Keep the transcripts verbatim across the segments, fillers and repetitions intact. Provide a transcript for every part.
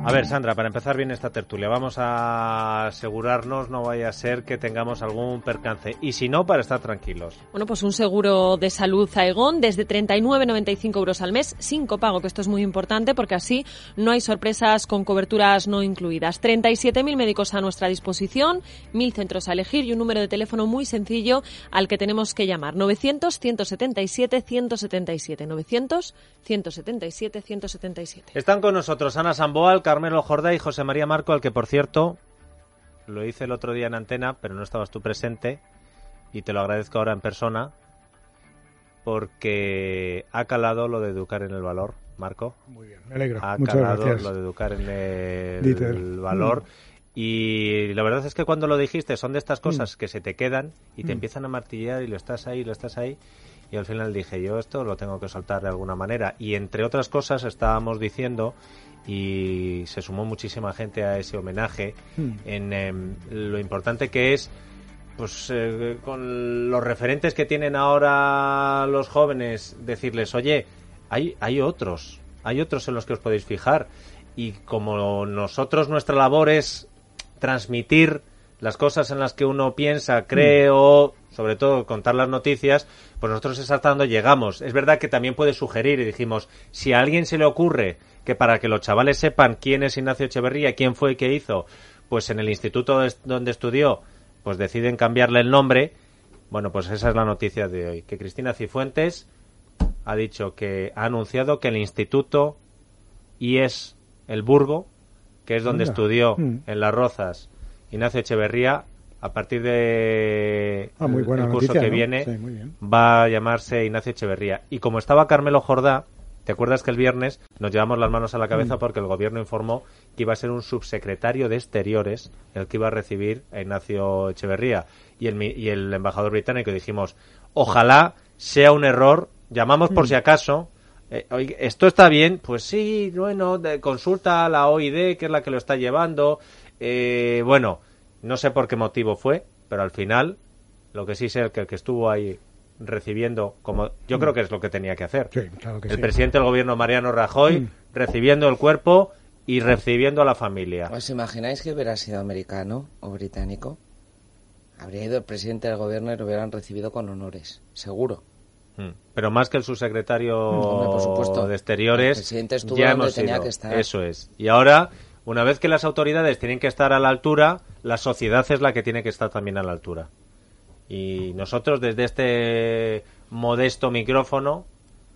A ver, Sandra, para empezar bien esta tertulia, vamos a asegurarnos, no vaya a ser que tengamos algún percance. Y si no, para estar tranquilos. Bueno, pues un seguro de salud Aegon desde treinta y nueve con noventa y cinco euros al mes, sin copago, que esto es muy importante porque así no hay sorpresas con coberturas no incluidas. treinta y siete mil médicos a nuestra disposición, mil centros a elegir y un número de teléfono muy sencillo al que tenemos que llamar. novecientos, ciento setenta y siete, ciento setenta y siete. novecientos, ciento setenta y siete, ciento setenta y siete. Están con nosotros Ana Samboal, Carmelo Jordá y José María Marco, al que, por cierto, lo hice el otro día en antena, pero no estabas tú presente, y te lo agradezco ahora en persona, porque ha calado lo de educar en el valor, Marco. Muy bien, me alegro. Ha Muchas calado gracias. lo de educar en el Dieter. valor. Mm. Y la verdad es que cuando lo dijiste son de estas cosas mm. que se te quedan y te mm. empiezan a martillar y lo estás ahí, lo estás ahí. Y al final dije, yo esto lo tengo que soltar de alguna manera. Y entre otras cosas estábamos diciendo, y se sumó muchísima gente a ese homenaje, mm. en eh, lo importante que es, pues eh, con los referentes que tienen ahora los jóvenes, decirles, oye, hay, hay otros, hay otros en los que os podéis fijar. Y como nosotros, nuestra labor es transmitir las cosas en las que uno piensa, cree mm. o, sobre todo, contar las noticias, pues nosotros es hasta donde llegamos. Es verdad que también puede sugerir, y dijimos, si a alguien se le ocurre que para que los chavales sepan quién es Ignacio Echeverría, quién fue y qué hizo, pues en el instituto donde estudió, pues deciden cambiarle el nombre, bueno, pues esa es la noticia de hoy, que Cristina Cifuentes ha dicho que, ha anunciado que el instituto I E S El Burgo, que es donde Mira. estudió mm. en Las Rozas Ignacio Echeverría, a partir de ah, muy buena el curso noticia, que ¿no? viene, sí, muy bien. va a llamarse Ignacio Echeverría. Y como estaba Carmelo Jordá, ¿te acuerdas que el viernes nos llevamos las manos a la cabeza mm. porque el gobierno informó que iba a ser un subsecretario de Exteriores el que iba a recibir a Ignacio Echeverría? Y el, y el embajador británico dijimos, ojalá sea un error, llamamos por mm. si acaso. Eh, oye, ¿esto está bien? Pues sí, bueno, de, consulta a la O I D, que es la que lo está llevando. Eh, bueno, no sé por qué motivo fue, pero al final, lo que sí sé es que el que estuvo ahí recibiendo, como yo mm. creo que es lo que tenía que hacer. Sí, claro que el sí. presidente del gobierno, Mariano Rajoy, mm. recibiendo el cuerpo y recibiendo a la familia. ¿Os imagináis que hubiera sido americano o británico? Habría ido el presidente del gobierno y lo hubieran recibido con honores, seguro. Pero más que el subsecretario Hombre, por supuesto. de Exteriores, el presidente estuvo ya donde hemos tenía ido. que estar. Eso es. Y ahora, una vez que las autoridades tienen que estar a la altura, la sociedad es la que tiene que estar también a la altura. Y nosotros, desde este modesto micrófono,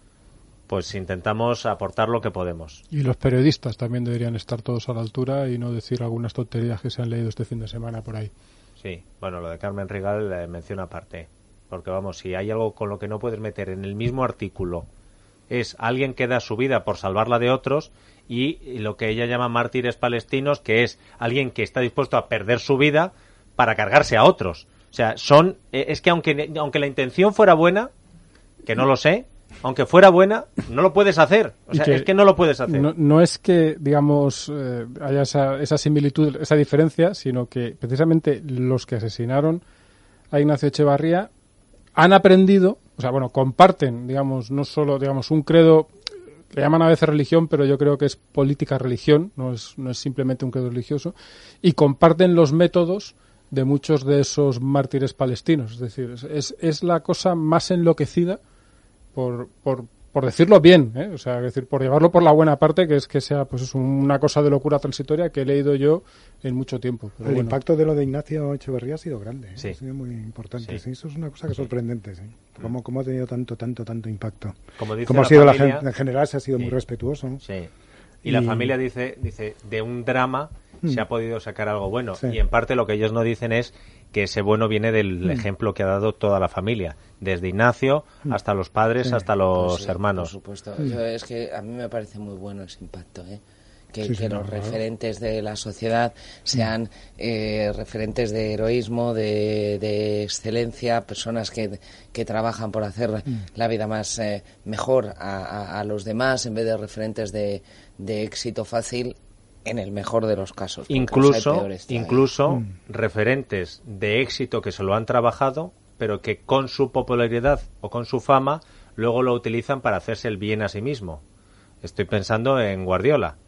pues intentamos aportar lo que podemos. Y los periodistas también deberían estar todos a la altura y no decir algunas tonterías que se han leído este fin de semana por ahí. Sí, bueno, lo de Carmen Rigal eh, menciona aparte. Porque vamos, si hay algo con lo que no puedes meter en el mismo artículo, es alguien que da su vida por salvarla de otros, y, y lo que ella llama mártires palestinos, que es alguien que está dispuesto a perder su vida para cargarse a otros. O sea, son eh, es que aunque aunque la intención fuera buena, que no lo sé, aunque fuera buena, no lo puedes hacer. O sea, que es que no lo puedes hacer. No, no es que, digamos, eh, haya esa, esa similitud, esa diferencia, sino que precisamente los que asesinaron a Ignacio Echeverría han aprendido, o sea, bueno, comparten, digamos, no solo, digamos, un credo, le llaman a veces religión, pero yo creo que es política religión, no es, no es simplemente un credo religioso, y comparten los métodos de muchos de esos mártires palestinos. Es decir, es, es la cosa más enloquecida, por, por, por decirlo bien, ¿eh? O sea, es decir, por llevarlo por la buena parte, que es que sea, pues es una cosa de locura transitoria que he leído yo en mucho tiempo. Pero el bueno. impacto de lo de Ignacio Echeverría ha sido grande, ¿eh? Sí. Ha sido muy importante. Sí. Sí, eso es una cosa que sorprendente, sí. Cómo, cómo ha tenido tanto, tanto, tanto impacto. Como dice Cómo la ha sido familia, la, en general, se ha sido sí. muy respetuoso, ¿no? Sí. Y, y la familia dice, dice, de un drama mm. se ha podido sacar algo bueno. Sí. Y en parte lo que ellos no dicen es que ese bueno viene del mm. ejemplo que ha dado toda la familia, desde Ignacio mm. hasta los padres, sí. hasta los pues sí, hermanos. Por supuesto. Mm. Yo, es que a mí me parece muy bueno ese impacto, ¿eh? Que, sí, que sí, los no, referentes de la sociedad sean eh, referentes de heroísmo, de, de excelencia, personas que, que trabajan por hacer mm. la vida más eh, mejor a, a, a los demás, en vez de referentes de, de éxito fácil, en el mejor de los casos. Incluso, los incluso mm. referentes de éxito que se lo han trabajado, pero que con su popularidad o con su fama luego lo utilizan para hacerse el bien a sí mismo. Estoy pensando en Guardiola.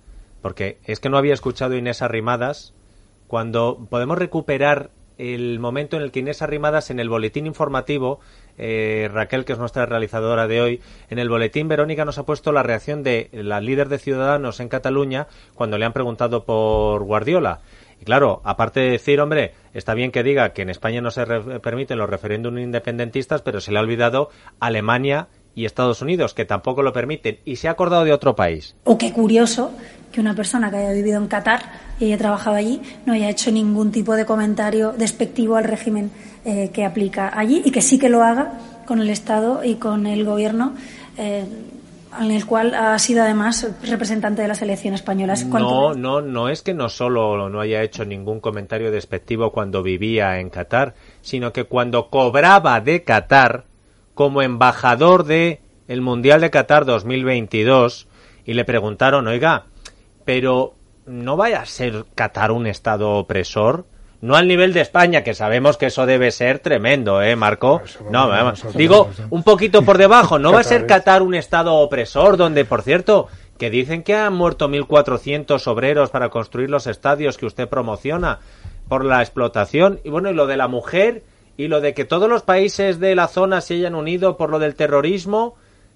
porque es que no había escuchado a Inés Arrimadas, cuando podemos recuperar el momento en el que Inés Arrimadas en el boletín informativo, eh, Raquel, que es nuestra realizadora de hoy, en el boletín Verónica nos ha puesto la reacción de la líder de Ciudadanos en Cataluña cuando le han preguntado por Guardiola. Y claro, aparte de decir, hombre, está bien que diga que en España no se re- permiten los referéndums independentistas, pero se le ha olvidado Alemania y Estados Unidos, que tampoco lo permiten, y se ha acordado de otro país. O qué curioso que una persona que haya vivido en Qatar y haya trabajado allí no haya hecho ningún tipo de comentario despectivo al régimen eh, que aplica allí, y que sí que lo haga con el Estado y con el Gobierno, eh, en el cual ha sido además representante de la selección española. No, no, no es que no solo no haya hecho ningún comentario despectivo cuando vivía en Qatar, sino que cuando cobraba de Qatar como embajador de el Mundial de Qatar dos mil veintidós, y le preguntaron, oiga, pero ¿no vaya a ser Qatar un estado opresor? No al nivel de España, que sabemos que eso debe ser tremendo, ¿eh, Marco? No, vamos, digo, un poquito por debajo. ¿No va a ser Qatar un estado opresor donde, por cierto, que dicen que han muerto mil cuatrocientos obreros para construir los estadios que usted promociona por la explotación? Y bueno, y lo de la mujer, y lo de que todos los países de la zona se hayan unido por lo del terrorismo,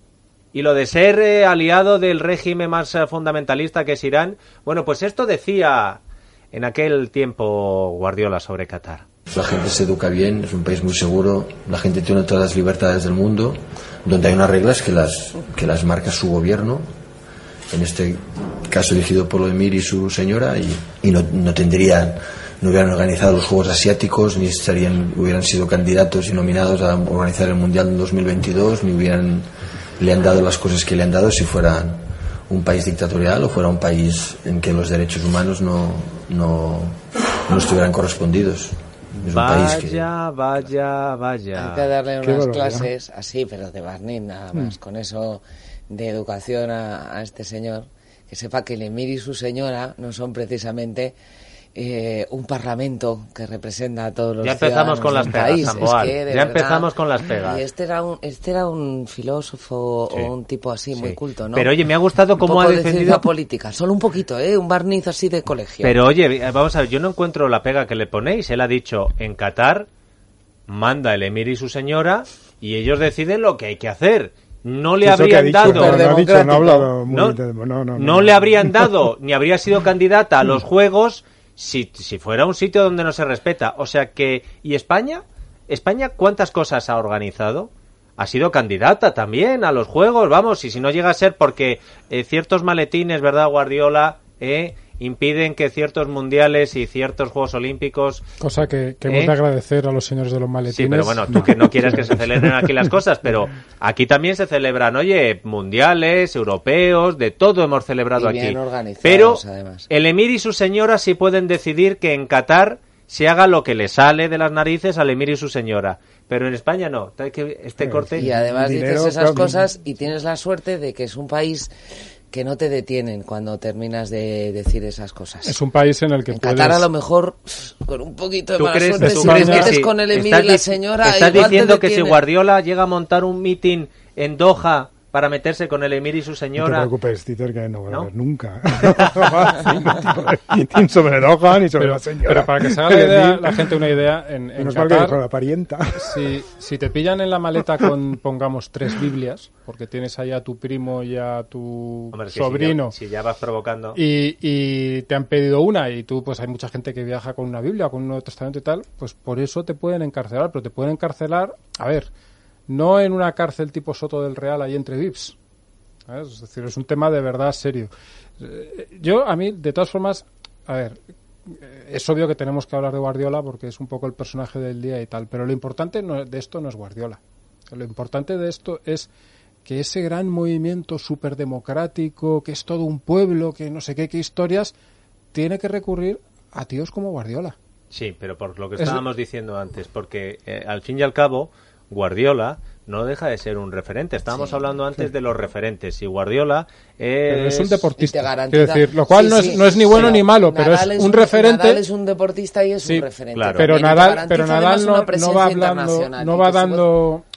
y lo de ser eh, aliado del régimen más eh, fundamentalista que es Irán. Bueno, pues esto decía en aquel tiempo Guardiola sobre Qatar. La gente se educa bien, es un país muy seguro, la gente tiene todas las libertades del mundo, donde hay unas reglas que las, que las marca su gobierno, en este caso dirigido por el emir y su señora, y, y no, no tendrían, no hubieran organizado los Juegos Asiáticos, ni estarían, hubieran sido candidatos y nominados a organizar el Mundial en dos mil veintidós, ni hubieran, le han dado las cosas que le han dado si fueran un país dictatorial o fuera un país en que los derechos humanos no, no, no estuvieran correspondidos. Es vaya, un país que... vaya, vaya. Hay que darle Qué unas barbaridad. clases así, pero de barniz nada más, mm. con eso de educación a, a este señor, que sepa que el emir y su señora no son precisamente eh, un parlamento que representa a todos los ya empezamos ciudadanos con las del pegas, país. Samboal. Es que, de ya verdad, empezamos con las pegas. Y este era un, este era un filósofo sí. o un tipo así sí. muy culto, ¿no? Pero oye, me ha gustado cómo un ha poco defendido de ciencia política, solo un poquito, ¿eh? Un barniz así de colegio. Pero oye, vamos a ver, yo no encuentro la pega que le ponéis. Él ha dicho, en Qatar manda el emir y su señora y ellos deciden lo que hay que hacer. No le Eso habrían que ha dicho, dado... no, no, ha dicho, no, ha hablado muy no, de, no, no, no, no le habrían dado, ni habría sido candidata a los Juegos si, si fuera un sitio donde no se respeta. O sea que... ¿Y España? ¿España cuántas cosas ha organizado? Ha sido candidata también a los Juegos, vamos, y si no llega a ser porque eh, ciertos maletines, ¿verdad, Guardiola? Eh, impiden que ciertos mundiales y ciertos Juegos Olímpicos... Cosa que, que ¿eh? hemos de agradecer a los señores de los maletines. Sí, pero bueno, tú que no quieres que se celebren aquí las cosas, pero aquí también se celebran, oye, mundiales, europeos, de todo hemos celebrado y bien aquí. Pero además. El emir y su señora sí pueden decidir que en Qatar se haga lo que le sale de las narices al emir y su señora. Pero en España no. Este corte... Y además Dinero, dices esas claro. cosas y tienes la suerte de que es un país que no te detienen cuando terminas de decir esas cosas. Es un país en el que en puedes... Qatar a lo mejor con un poquito de ¿Tú mala crees, suerte ¿tú si crees te que metes si con el emir estás y la di- señora estás igual diciendo te que si detienen? Guardiola llega a montar un meeting en Doha para meterse con el emir y su No te señora... preocupes, Titer, que no va a ¿No? haber nunca. Ni sobre Doha, ni sobre pero, la señora. pero para que se haga la, idea, la gente una idea, en, en Menos mal que Qatar, con la parienta. si, si te pillan en la maleta con, pongamos, tres Biblias, porque tienes ahí a tu primo y a tu Hombre, es que sobrino, Si ya, si ya vas provocando... y, y te han pedido una, y tú, pues hay mucha gente que viaja con una Biblia, con un Nuevo Testamento y tal, pues por eso te pueden encarcelar, pero te pueden encarcelar, a ver, no en una cárcel tipo Soto del Real ahí entre V I Ps. ¿Sabes? Es decir, es un tema de verdad serio. Yo, a mí, de todas formas, a ver, es obvio que tenemos que hablar de Guardiola porque es un poco el personaje del día y tal, pero lo importante no, de esto no es Guardiola. Lo importante de esto es que ese gran movimiento superdemocrático, que es todo un pueblo, que no sé qué, qué historias, tiene que recurrir a tíos como Guardiola. Sí, pero por lo que Es- estábamos diciendo antes, porque eh, al fin y al cabo, Guardiola no deja de ser un referente. Estábamos Sí, hablando antes sí. de los referentes, y Guardiola es... Pero es un Y te deportista, garantiza- quiero decir, lo cual Sí, no, sí, es, no es ni bueno pero ni malo, pero Nadal es un referente. Nadal es un deportista y es Sí, un referente. claro. Pero también, y te Nadal, garantiza pero además Nadal una no, no presencia va hablando, internacional, no y va que su voz- dando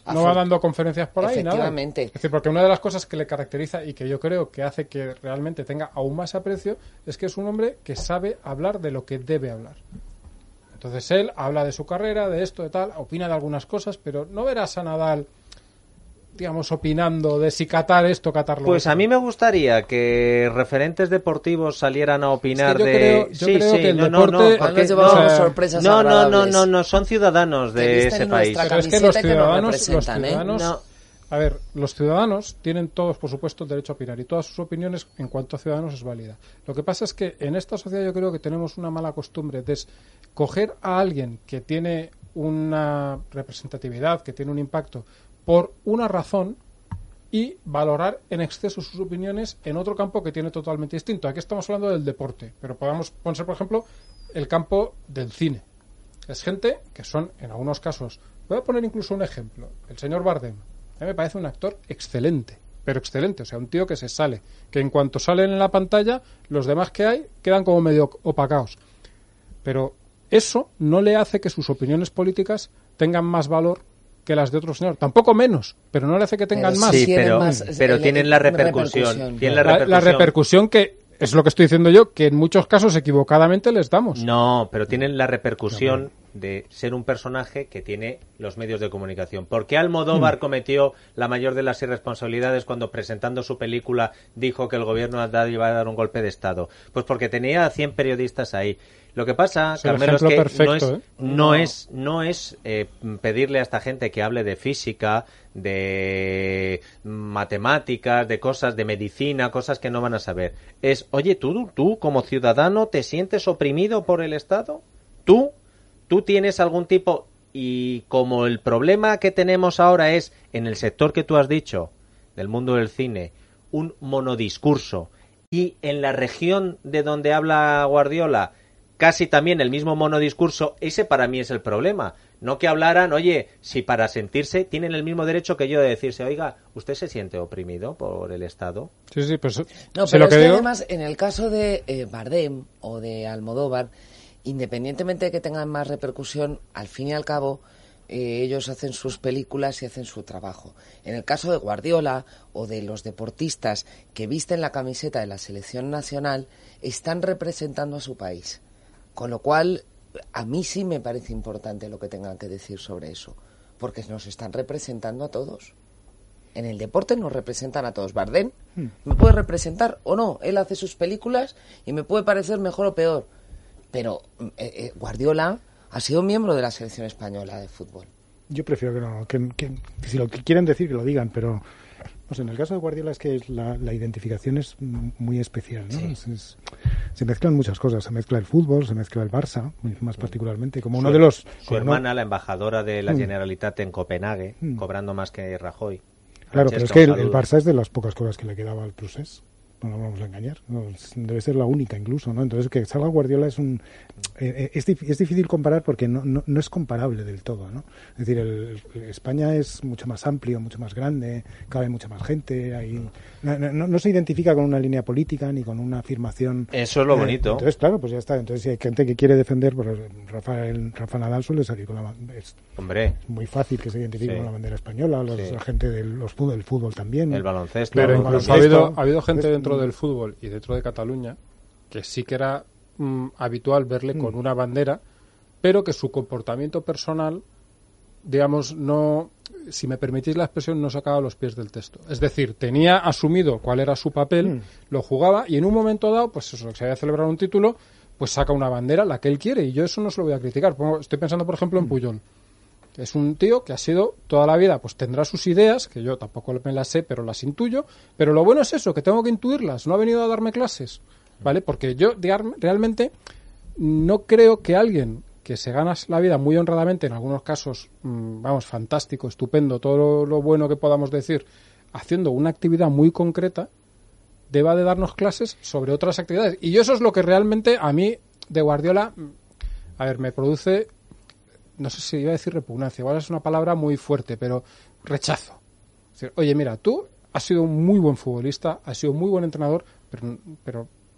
no va dando conferencias por ahí, nada. Efectivamente. Es decir, porque una de las cosas que le caracteriza y que yo creo que hace que realmente tenga aún más aprecio es que es un hombre que sabe hablar de lo que debe hablar. Entonces él habla de su carrera, de esto, de tal, opina de algunas cosas, pero no verás a Nadal, digamos, opinando de si Qatar esto, Qatar lo Pues otro. a mí me gustaría que referentes deportivos salieran a opinar Es que yo de... creo- yo sí, creo sí, que el no, deporte- no, no, porque- Nos llevamos no, sorpresas no, no, no, agradables. no, no, son ciudadanos Que de visten ese en país. nuestra Pero es que los camiseta que nos ciudadanos, los representan, ¿eh? ciudadanos, No. a ver, los ciudadanos tienen todos, por supuesto, el derecho a opinar y todas sus opiniones en cuanto a ciudadanos es válida. Lo que pasa es que en esta sociedad yo creo que tenemos una mala costumbre de coger a alguien que tiene una representatividad, que tiene un impacto por una razón y valorar en exceso sus opiniones en otro campo que tiene totalmente distinto. Aquí estamos hablando del deporte, pero podemos poner, por ejemplo, el campo del cine. Es gente que son, en algunos casos, voy a poner incluso un ejemplo, el señor Bardem. A mí me parece un actor excelente, pero excelente, o sea, un tío que se sale, que en cuanto sale en la pantalla, los demás que hay quedan como medio opacados. Pero eso no le hace que sus opiniones políticas tengan más valor que las de otro señor. Tampoco menos, pero no le hace que tengan Pero más. Sí, tienen pero, más, pero el- tienen el- la repercusión. repercusión. Tienen la La, repercusión. la repercusión que, es lo que estoy diciendo yo, que en muchos casos equivocadamente les damos. No, pero tienen la repercusión de ser un personaje que tiene los medios de comunicación. ¿Por qué Almodóvar Hmm. cometió la mayor de las irresponsabilidades cuando presentando su película dijo que el gobierno iba a dar un golpe de Estado? Pues porque tenía a cien periodistas ahí. Lo que pasa, Es el Carmelo, es ejemplo que perfecto, no es, ¿eh? no es, no es eh, pedirle a esta gente que hable de física, de matemáticas, de cosas, de medicina, cosas que no van a saber. Es, oye, tú, tú como ciudadano, ¿te sientes oprimido por el Estado? ¿Tú? ¿Tú tienes algún tipo? Y como el problema que tenemos ahora es, en el sector que tú has dicho, del mundo del cine, un monodiscurso, y en la región de donde habla Guardiola, casi también el mismo monodiscurso, ese para mí es el problema. No que hablaran, oye, si para sentirse tienen el mismo derecho que yo de decirse, oiga, ¿usted se siente oprimido por el Estado? Sí, sí, pues No, sé pero lo es que que digo. además, en el caso de eh, Bardem o de Almodóvar, independientemente de que tengan más repercusión, al fin y al cabo, eh, ellos hacen sus películas y hacen su trabajo. En el caso de Guardiola o de los deportistas que visten la camiseta de la selección nacional, están representando a su país. Con lo cual, a mí sí me parece importante lo que tengan que decir sobre eso, porque nos están representando a todos. En el deporte nos representan a todos. Bardem me puede representar o no. Él hace sus películas y me puede parecer mejor o peor. Pero eh, eh, Guardiola ha sido miembro de la selección española de fútbol. Yo prefiero que no, que, que si lo que quieren decir que lo digan, pero no sé, en el caso de Guardiola es que la, la identificación es muy especial, ¿no? Sí. Es- es- se mezclan muchas cosas, se mezcla el fútbol, se mezcla el Barça, más particularmente, como uno Su- de los... Su como uno- hermana, la embajadora de la Mm. Generalitat en Copenhague, Mm. cobrando más que Rajoy. Claro, pero es Francesca, que un el, el saludo. Barça es de las pocas cosas que le quedaba al Procés. No nos vamos a engañar. No, es- debe ser la única incluso, ¿no? Entonces que salga Guardiola es un... eh, eh, es, dif- es difícil comparar porque no, no, no es comparable del todo, ¿no? Es decir, el, el- España es mucho más amplio, mucho más grande, cabe mucha más gente, hay, no, no- no se identifica con una línea política ni con una afirmación... Eso es lo eh, bonito. entonces, claro, pues ya está. Entonces si hay gente que quiere defender, pues Rafael, Rafa Nadal suele salir con la... ban- Es Hombre, muy fácil que se identifique Sí. con la bandera española, los- Sí. la gente del los fútbol, el fútbol también. el baloncesto. Pero Claro, incluso baloncesto. ha habido, ha habido gente Entonces, dentro mm. del fútbol y dentro de Cataluña que sí que era mm, habitual verle con una bandera, pero que su comportamiento personal, digamos, no, si me permitís la expresión, no sacaba los pies del texto. Es decir, tenía asumido cuál era su papel, Mm. lo jugaba y en un momento dado, pues eso, que se había celebrado un título, pues saca una bandera, la que él quiere, y yo eso no se lo voy a criticar. Pongo- Estoy pensando, por ejemplo, en Puyol. Es un tío que ha sido toda la vida, pues tendrá sus ideas, que yo tampoco me las sé, pero las intuyo. Pero lo bueno es eso, que tengo que intuirlas. No ha venido a darme clases, ¿vale? Porque yo digar- realmente no creo que alguien que se gana la vida muy honradamente, en algunos casos, mmm, vamos, fantástico, estupendo, todo lo, lo bueno que podamos decir, haciendo una actividad muy concreta, deba de darnos clases sobre otras actividades. Y yo eso es lo que realmente a mí, de Guardiola, mm, a ver, me produce... no sé si iba a decir repugnancia, igual es una palabra muy fuerte, pero rechazo. Es decir, oye, mira, tú has sido un muy buen futbolista, has sido un muy buen entrenador, pero, pero ya,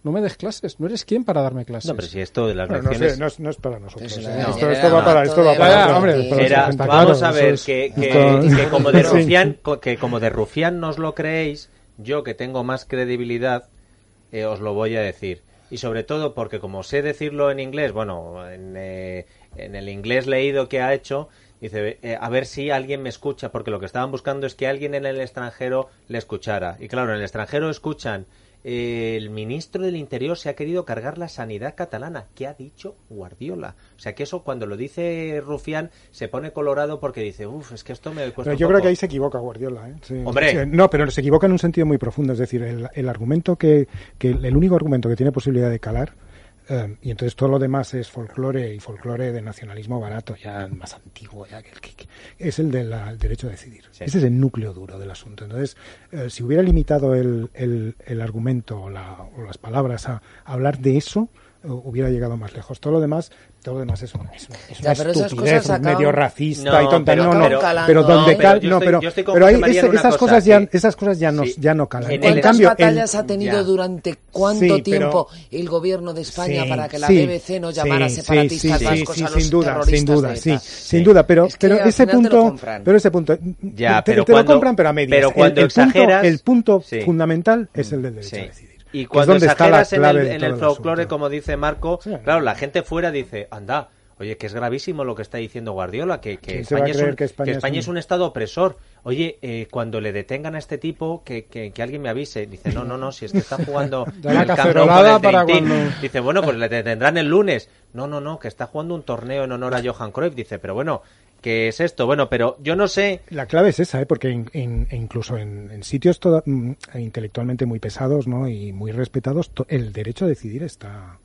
No me des clases, no eres quien para darme clases. No, pero si esto de las Bueno, lecciones... no, sé, no, es, no es para nosotros. Es ¿eh? una- Esto, no. esto va para... Esto va Ya, para ya, hombre, para Era, los vamos claro, a ver, eso que, es- que, esto- que como de Sí. rufián, co- que como de rufián no os lo creéis, yo que tengo más credibilidad, eh, os lo voy a decir. Y sobre todo porque como sé decirlo en inglés, bueno, en, eh, en el inglés leído que ha hecho, dice, eh, a ver si alguien me escucha, porque lo que estaban buscando es que alguien en el extranjero le escuchara. Y claro, en el extranjero escuchan, eh, el ministro del Interior se ha querido cargar la sanidad catalana. ¿Qué ha dicho Guardiola? O sea, que eso cuando lo dice Rufián se pone colorado porque dice, uff, es que esto me cuesta Pero un yo poco. creo que ahí se equivoca Guardiola. ¿eh? Sí. Hombre. Sí, no, pero se equivoca en un sentido muy profundo. Es decir, el, el argumento que, que... El único argumento que tiene posibilidad de calar, eh, y entonces todo lo demás es folclore y folclore de nacionalismo barato, ya más antiguo, ya que, que, que es el del derecho a decidir. Sí. Ese es el núcleo duro del asunto. Entonces, eh, si hubiera limitado el, el, el argumento o, la, o las palabras a, a hablar de eso, eh, hubiera llegado más lejos. Todo lo demás, todo lo demás es una, es una, es Ya, una pero esas estupidez cosas acaban- medio racista No, y tonta. pero- no, no, pero- pero donde no, cal, pero yo no, estoy- pero, yo estoy con pero ahí José María ese- en una esas cosa cosas ya, que- esas cosas ya no, Sí. ya no calan. En En el- ¿Cuántas cambio, batallas el- ha tenido ya. durante cuánto Sí, pero- tiempo el gobierno de España Sí, para que la sí, B B C no llamara sí, separatistas sí, sí, vascos sí, a los sin duda, terroristas sin duda, de sí, ETA? sin duda, pero, Es que pero al ese final te lo punto, compran. pero ese punto, Ya, te, pero te lo cuando- compran pero a medias. pero El- cuando el, punto, exageras- el punto sí. fundamental es el del derecho Sí. a decidir. Y Que es cuando donde está la exageras en clave el, de en todo el el folclore, asunto. como dice Marco, Sí. claro, la gente fuera dice, anda, oye, que es gravísimo lo que está diciendo Guardiola, que, que, ¿Quién se va a España, es creer un, que España que es España un- es un estado opresor. Oye, eh, cuando le detengan a este tipo, que, que, que alguien me avise. Dice, no, no, no, si es que está jugando Ya la el Camp Nou cacerolada con el para Tintín. cuando- Dice, bueno, pues le detendrán el lunes. No, no, no, que está jugando un torneo en honor a Johan Cruyff. Dice, pero bueno, ¿qué es esto? Bueno, pero yo no sé... La clave es esa, ¿eh? Porque in- in- incluso en, en sitios toda- mm, intelectualmente muy pesados, ¿no? Y muy respetados, to- el derecho a decidir está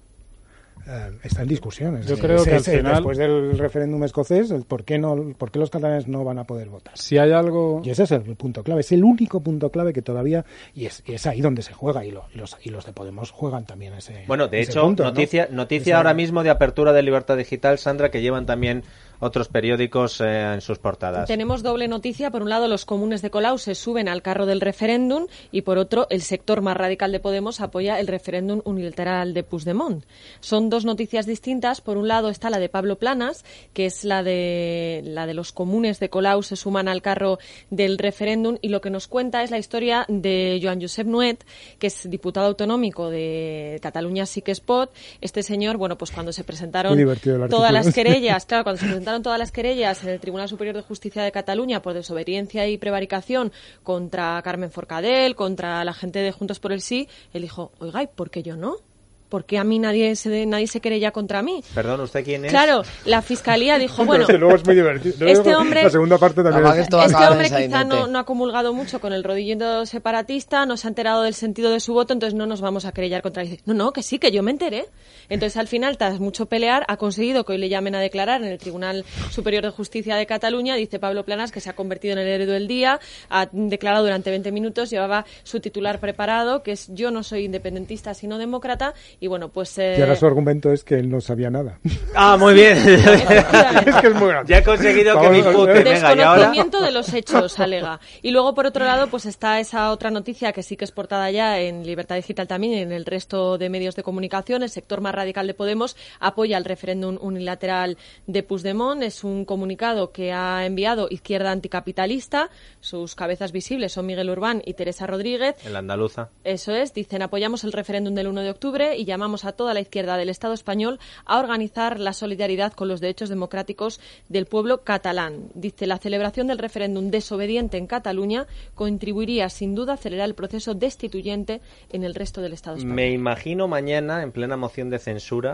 eh, está en discusión. Es Yo decir, creo es- que al es- final- después del referéndum escocés, el ¿por qué no, por qué los catalanes no van a poder votar? Si hay algo... Y ese es el punto clave, es el único punto clave que todavía, y es, y es ahí donde se juega, y, lo- y los, y los de Podemos juegan también ese Bueno, de ese hecho, punto, ¿no? noticia, noticia Ese- ahora mismo de apertura de Libertad Digital, Sandra, que llevan también otros periódicos eh, en sus portadas. Tenemos doble noticia. Por un lado, los comunes de Colau se suben al carro del referéndum y, por otro, el sector más radical de Podemos apoya el referéndum unilateral de Puigdemont. Son dos noticias distintas. Por un lado está la de Pablo Planas, que es la de, la de los comunes de Colau se suman al carro del referéndum, y lo que nos cuenta es la historia de Joan Josep Nuet, que es diputado autonómico de Cataluña Sí que es Pot. Este señor, bueno, pues cuando se presentaron Muy divertido el todas artículo. las querellas, claro, cuando se presentaron todas las querellas en el Tribunal Superior de Justicia de Cataluña por desobediencia y prevaricación contra Carmen Forcadell, contra la gente de Juntos por el Sí, él dijo, oiga, ¿y por qué yo no? ¿Por qué a mí nadie se, nadie se querella contra mí? Perdón, ¿usted quién es? Claro, la Fiscalía dijo, bueno, Pero luego es muy divertido. Luego este hombre- La segunda parte también Además, es- esto va a este acabar hombre en quizá sainete. no, no ha comulgado mucho con el rodillero separatista, no se ha enterado del sentido de su voto, entonces no nos vamos a querellar contra él. Dice, no, no, que sí, que yo me enteré. Entonces, al final, tras mucho pelear, ha conseguido que hoy le llamen a declarar en el Tribunal Superior de Justicia de Cataluña. Dice Pablo Planas que se ha convertido en el héroe del día, ha declarado durante veinte minutos, llevaba su titular preparado, que es yo no soy independentista, sino demócrata, y bueno, pues... eh, Y ahora su argumento es que él no sabía nada. Ah, muy bien. efectivamente. Es que es muy grande. Ya he conseguido que me Vamos, imputen. Venga, y ahora... Desconocimiento de los hechos, alega. Y luego, por otro lado, pues está esa otra noticia que sí que es portada ya en Libertad Digital también y en el resto de medios de comunicación. El sector más radical de Podemos apoya el referéndum unilateral de Puigdemont. Es un comunicado que ha enviado Izquierda Anticapitalista. Sus cabezas visibles son Miguel Urbán y Teresa Rodríguez. En la andaluza. Eso es, dicen, apoyamos el referéndum del uno de octubre y llamamos a toda la izquierda del Estado español a organizar la solidaridad con los derechos democráticos del pueblo catalán. Dice, la celebración del referéndum desobediente en Cataluña contribuiría sin duda a acelerar el proceso destituyente en el resto del Estado español. Me imagino mañana, en plena moción de censura,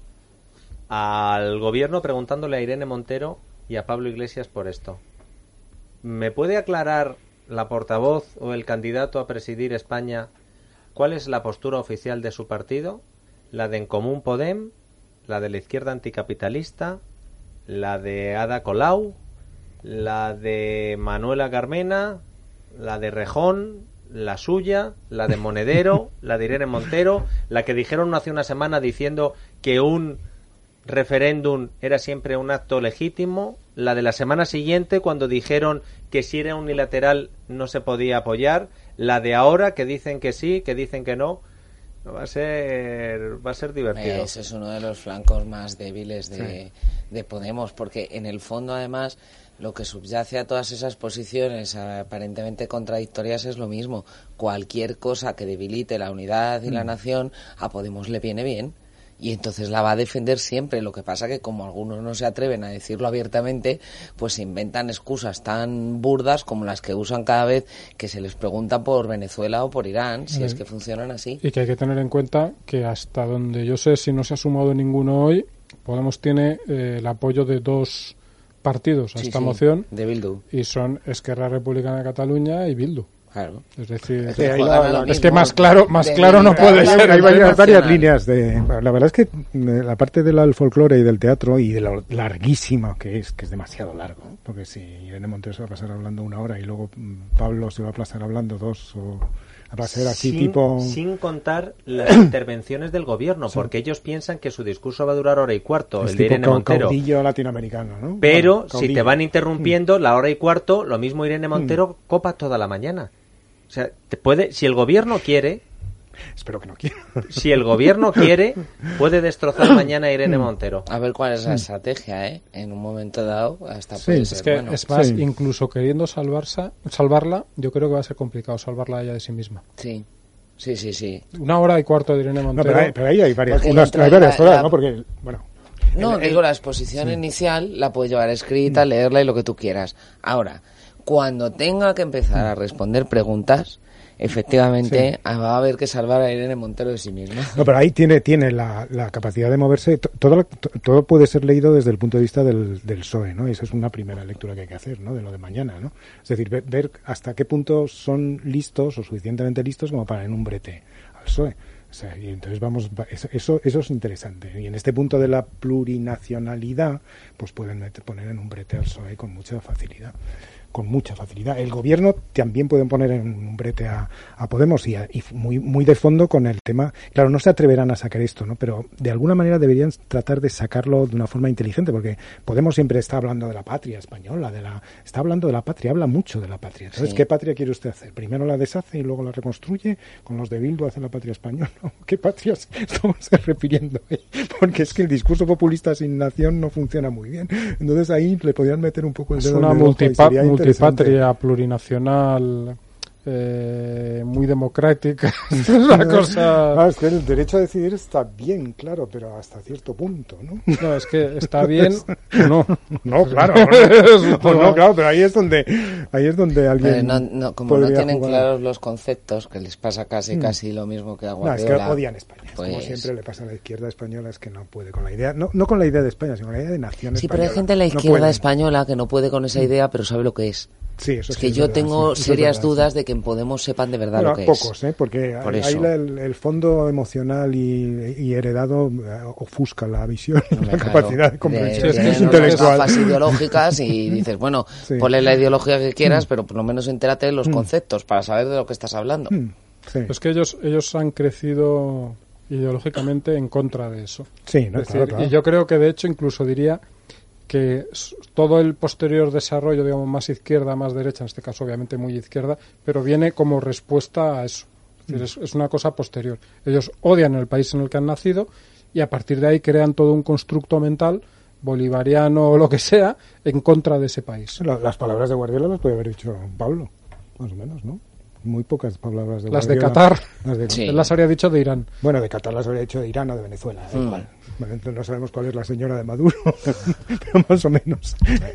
al gobierno preguntándole a Irene Montero y a Pablo Iglesias por esto. ¿Me puede aclarar la portavoz o el candidato a presidir España cuál es la postura oficial de su partido? ¿La de En Común Podem? ¿La de la izquierda anticapitalista? ¿La de Ada Colau? ¿La de Manuela Carmena? ¿La de Rejón? ¿La suya? ¿La de Monedero? ¿La de Irene Montero? ¿La que dijeron hace una semana diciendo que un referéndum era siempre un acto legítimo? ¿La de la semana siguiente cuando dijeron que si era unilateral no se podía apoyar? ¿La de ahora que dicen que sí, que dicen que no? Va a ser va a ser divertido. Ese es uno de los flancos más débiles de, sí. de Podemos, porque en el fondo, además, lo que subyace a todas esas posiciones aparentemente contradictorias es lo mismo. Cualquier cosa que debilite la unidad y mm. la nación, a Podemos le viene bien. Y entonces la va a defender siempre. Lo que pasa que como algunos no se atreven a decirlo abiertamente, pues se inventan excusas tan burdas como las que usan cada vez que se les pregunta por Venezuela o por Irán, si sí. es que funcionan así. Y que hay que tener en cuenta que hasta donde yo sé, si no se ha sumado ninguno hoy, Podemos tiene eh, el apoyo de dos partidos a sí, esta sí, moción. De Bildu. Y son Esquerra Republicana de Cataluña y Bildu. Claro. Es decir, sí, ahí la, la, es que más claro, más claro no puede ser. Hay varias, varias líneas de. La verdad es que la parte del folclore y del teatro y de lo larguísima que es, que es demasiado largo, porque si Irene Montero se va a pasar hablando una hora y luego Pablo se va a pasar hablando dos o va a ser así sin, tipo. Sin contar las intervenciones del gobierno, sí. porque ellos piensan que su discurso va a durar hora y cuarto, es el de Irene Montero. Caudillo latinoamericano, ¿no? Pero bueno, si te van interrumpiendo mm. la hora y cuarto, lo mismo Irene Montero mm. copa toda la mañana. O sea, te puede, si el gobierno quiere, espero que no quiera. Si el gobierno quiere, puede destrozar mañana a Irene Montero. A ver cuál es la estrategia, ¿eh? En un momento dado, hasta sí, puede ser es que bueno. Es más, sí. incluso queriendo salvarse, salvarla, yo creo que va a ser complicado salvarla a ella de sí misma. Sí. Sí, sí, sí. Una hora y cuarto de Irene Montero. No, pero, hay, pero ahí hay varias, unas, hay varias la, horas, la, ¿no? Porque, bueno. No, el, digo, el, la exposición sí. inicial la puedes llevar escrita, mm. leerla y lo que tú quieras. Ahora, cuando tenga que empezar a responder preguntas, efectivamente, sí. va a haber que salvar a Irene Montero de sí misma. No, pero ahí tiene tiene la, la capacidad de moverse. Todo, todo puede ser leído desde el punto de vista del, del P S O E, ¿no? Y esa es una primera lectura que hay que hacer, ¿no? De lo de mañana, ¿no? Es decir, ver, ver hasta qué punto son listos o suficientemente listos como para en un brete al P S O E. O sea, y entonces vamos, eso eso es interesante. Y en este punto de la plurinacionalidad, pues pueden meter, poner en un brete al P S O E con mucha facilidad. Con mucha facilidad. El gobierno también pueden poner en un brete a, a Podemos y, a, y muy muy de fondo con el tema. Claro, no se atreverán a sacar esto, ¿no? Pero de alguna manera deberían tratar de sacarlo de una forma inteligente, porque Podemos siempre está hablando de la patria española, de la está hablando de la patria, habla mucho de la patria. Entonces, sí. ¿qué patria quiere usted hacer? Primero la deshace y luego la reconstruye. Con los de Bildu hace la patria española. ¿Qué patria estamos refiriendo ahí? Porque es que el discurso populista sin nación no funciona muy bien. Entonces ahí le podrían meter un poco el dedo es una en el ojo y sería multipatria, plurinacional, eh, muy democrática. Es una cosa... Ah, es que el derecho a decidir está bien, claro, pero hasta cierto punto, ¿no? No, es que está bien, no. No, claro. No, no, no, claro, pero ahí es donde ahí es donde alguien no, no, como no tienen jugar. Claros los conceptos, que les pasa casi mm. casi lo mismo que a Guardiola. No, es que odian España. Pues... Como siempre le pasa a la izquierda española, es que no puede con la idea, no, no con la idea de España, sino con la idea de nación sí, española. Pero hay gente de la izquierda no española que no puede con esa idea, pero sabe lo que es. Sí, eso es sí que es yo verdad, tengo sí, serias verdad, dudas sí. de que en Podemos sepan de verdad bueno, lo que pocos, es. Pocos, ¿eh? Porque Por ahí la, el, el fondo emocional y, y heredado ofusca la visión, no, la claro, capacidad de comprensión de, de, intelectual. Gafas ideológicas y dices, bueno, sí. ponle la ideología que quieras, mm. pero por lo menos entérate de los mm. conceptos para saber de lo que estás hablando. Mm. Sí. Es que ellos ellos han crecido ideológicamente en contra de eso. Sí, no, es claro, decir, claro. Y yo creo que de hecho incluso diría que todo el posterior desarrollo, digamos, más izquierda, más derecha, en este caso obviamente muy izquierda, pero viene como respuesta a eso. Es decir, es, es una cosa posterior. Ellos odian el país en el que han nacido y a partir de ahí crean todo un constructo mental bolivariano o lo que sea en contra de ese país. Las palabras de Guardiola las puede haber dicho Pablo, más o menos, ¿no? Muy pocas palabras de Las Guardiola. de Qatar. Las de... Sí. Él las habría dicho de Irán. Bueno, de Qatar las habría dicho de Irán o de Venezuela. Da igual. Mm. Bueno, no sabemos cuál es la señora de Maduro, pero más o menos.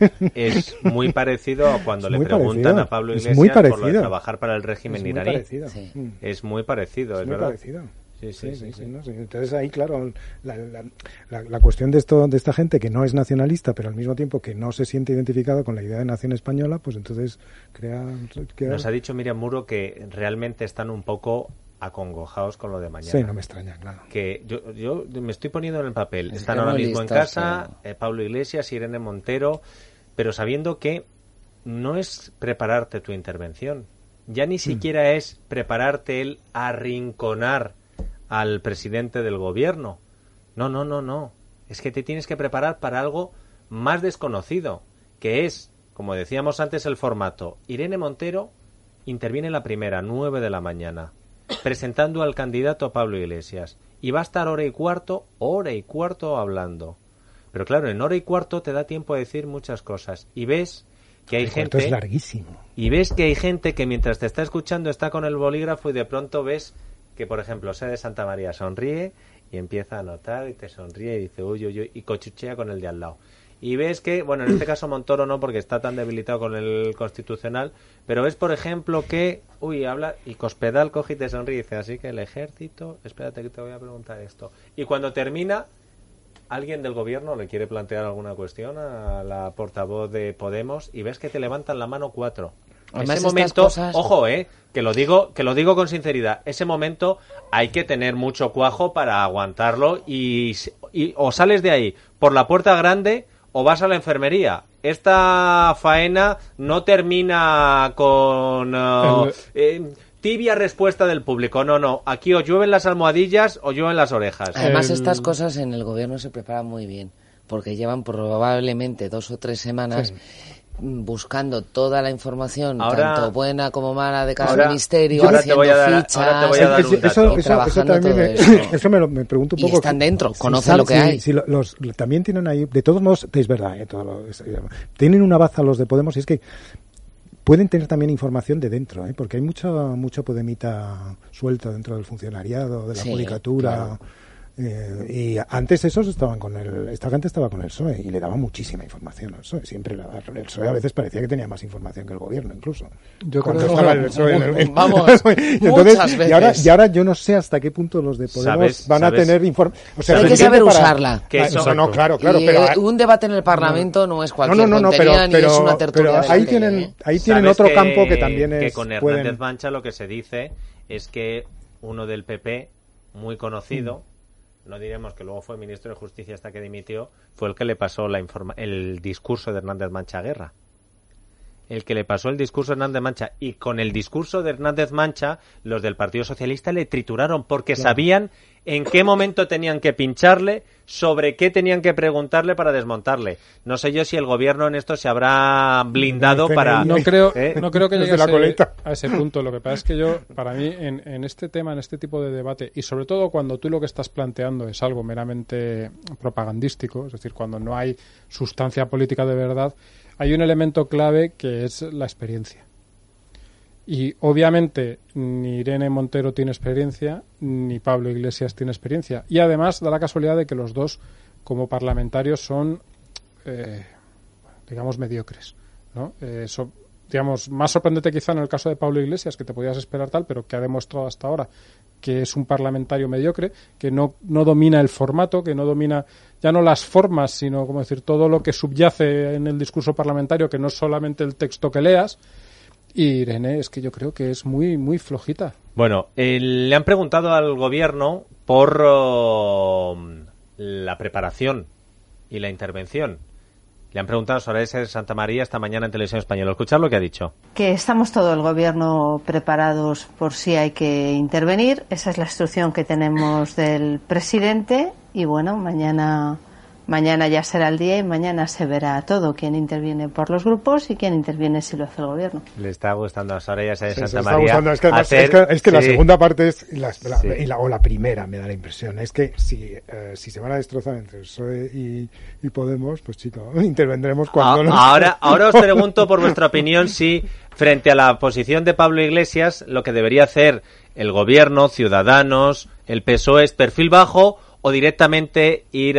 Es muy parecido a cuando es le preguntan parecido. a Pablo Es Iglesias por lo de trabajar para el régimen es iraní. Parecido. Sí. Es muy parecido, es, es muy verdad. Parecido. Sí, sí, sí, sí, sí, sí. sí, ¿no? Sí. Entonces ahí, claro, la, la, la, la cuestión de esto, de esta gente que no es nacionalista, pero al mismo tiempo que no se siente identificado con la idea de nación española, pues entonces crea... crea... Nos ha dicho Miriam Muro que realmente están un poco acongojados con lo de mañana. Sí, no me extraña, claro. Que yo, yo me estoy poniendo en el papel. Es Están que ahora no mismo listos, en casa, sí. eh, Pablo Iglesias, Irene Montero, pero sabiendo que no es prepararte tu intervención. Ya ni siquiera mm. es prepararte el arrinconar al presidente del gobierno. No, no, no, no. Es que te tienes que preparar para algo más desconocido, que es, como decíamos antes, el formato. Irene Montero interviene en la primera, nueve de la mañana. presentando al candidato Pablo Iglesias. Y va a estar hora y cuarto, hora y cuarto hablando. Pero claro, en hora y cuarto te da tiempo a decir muchas cosas. Y ves que hay el gente... es larguísimo. Y ves que hay gente que mientras te está escuchando está con el bolígrafo y de pronto ves que, por ejemplo, José de Santa María sonríe y empieza a anotar y te sonríe y dice uy, uy, uy, y cochuchea con el de al lado. Y ves que, bueno, en este caso Montoro no, porque está tan debilitado con el Constitucional, pero ves, por ejemplo, que, uy, habla, y Cospedal coge y te sonríe y dice, así que el ejército, espérate que te voy a preguntar esto. Y cuando termina, alguien del gobierno le quiere plantear alguna cuestión a la portavoz de Podemos y ves que te levantan la mano cuatro. Además, ese momento, cosas... ojo, eh, que lo digo, que lo digo con sinceridad, ese momento hay que tener mucho cuajo para aguantarlo y, y o sales de ahí por la puerta grande o vas a la enfermería. Esta faena no termina con uh, El... eh, tibia respuesta del público. No, no. Aquí o llueven las almohadillas o llueven las orejas. Además, El... estas cosas en el gobierno se preparan muy bien, porque llevan probablemente dos o tres semanas... Sí. buscando toda la información, ahora, tanto buena como mala de cada ahora, ministerio, ahora haciendo te voy a dar, fichas, ahora te voy a dar un dato. Eso, y eso, trabajando eso también todo me, eso. eso me, lo, me pregunto un poco. Y están dentro, si, conocen si, lo que si, hay. Si los, los, también tienen ahí, de todos modos, es verdad, eh, todo lo, es, tienen una baza los de Podemos y es que pueden tener también información de dentro, ¿eh? Porque hay mucho, mucho podemita suelto dentro del funcionariado, de la sí, judicatura. Claro. Eh, y antes esos estaban con el esta gente estaba con el P S O E y le daba muchísima información al P S O E, siempre la, el P S O E a veces parecía que tenía más información que el gobierno incluso yo creo que estaba el P S O E en el, en, vamos y entonces, muchas veces y ahora, y ahora yo no sé hasta qué punto los de Podemos ¿Sabes? van ¿sabes? a tener información, o sea, hay que saber para, usarla que eso, eso no claro claro y pero un debate en el Parlamento no, no es cualquier no, no, no, pero, tontería pero, ni es una tertulia pero ahí tienen ¿eh? ahí tienen otro que, campo que también es que con Hernández pueden... Mancha lo que se dice es que uno del P P muy conocido mm. no diremos que luego fue ministro de Justicia hasta que dimitió, fue el que le pasó la informa- el discurso de Hernández Mancha Guerra. El que le pasó el discurso de Hernández Mancha. Y con el discurso de Hernández Mancha, los del Partido Socialista le trituraron porque claro. sabían en qué momento tenían que pincharle, sobre qué tenían que preguntarle para desmontarle. No sé yo si el gobierno en esto se habrá blindado para... No creo, ¿eh? no creo que llegue a ese, a ese punto. Lo que pasa es que yo, para mí, en, en este tema, en este tipo de debate, y sobre todo cuando tú lo que estás planteando es algo meramente propagandístico, es decir, cuando no hay sustancia política de verdad, hay un elemento clave que es la experiencia. Y obviamente ni Irene Montero tiene experiencia, ni Pablo Iglesias tiene experiencia. Y además da la casualidad de que los dos, como parlamentarios, son, eh, digamos, mediocres, ¿no? Eh, so, digamos, más sorprendente quizá en el caso de Pablo Iglesias, que te podías esperar tal, pero que ha demostrado hasta ahora que es un parlamentario mediocre, que no, no domina el formato, que no domina ya no las formas, sino, como decir, todo lo que subyace en el discurso parlamentario, que no es solamente el texto que leas. Y Irene, es que yo creo que es muy muy flojita. Bueno, eh, le han preguntado al gobierno por oh, la preparación y la intervención. Le han preguntado sobre ese de Santa María esta mañana en Televisión Española. Escuchad lo que ha dicho. Que estamos todo el gobierno preparados por si hay que intervenir. Esa es la instrucción que tenemos del presidente. Y bueno, mañana... Mañana ya será el día y mañana se verá todo, quién interviene por los grupos y quién interviene si lo hace el gobierno. Le está gustando a Soraya esa de sí, Santa está María. Gustando. Es que, además, hacer... es que, es que sí. La segunda parte es la, la, sí. y la, o la primera, me da la impresión. Es que si, eh, si se van a destrozar entre el P S O E y, y Podemos, pues chicos, intervendremos cuando... A, nos... ahora, ahora os pregunto por vuestra opinión si frente a la posición de Pablo Iglesias lo que debería hacer el gobierno, Ciudadanos, el P S O E es perfil bajo o directamente ir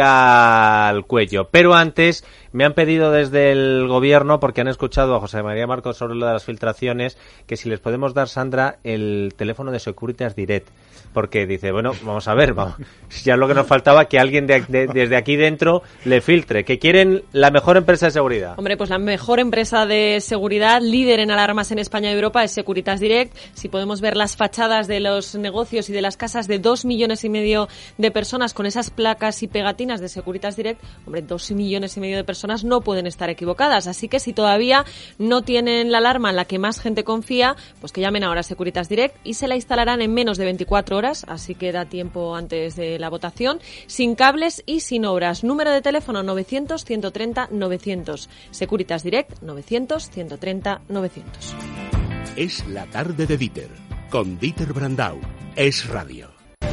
al cuello. Pero antes me han pedido desde el gobierno, porque han escuchado a José María Marcos sobre lo de las filtraciones, que si les podemos dar, Sandra, el teléfono de Securitas Direct. Porque dice, bueno, vamos a ver, vamos, ya lo que nos faltaba que alguien de, de, desde aquí dentro le filtre, que quieren la mejor empresa de seguridad. Hombre, pues la mejor empresa de seguridad, líder en alarmas en España y Europa, es Securitas Direct. Si podemos ver las fachadas de los negocios y de las casas de dos millones y medio de personas con esas placas y pegatinas de Securitas Direct, hombre, dos millones y medio de personas no pueden estar equivocadas. Así que si todavía no tienen la alarma en la que más gente confía, pues que llamen ahora a Securitas Direct y se la instalarán en menos de veinticuatro horas, así que da tiempo antes de la votación, sin cables y sin obras. Número de teléfono novecientos, ciento treinta, novecientos. Securitas Direct novecientos, ciento treinta, novecientos. Es la tarde de Dieter, con Dieter Brandau. Es Radio.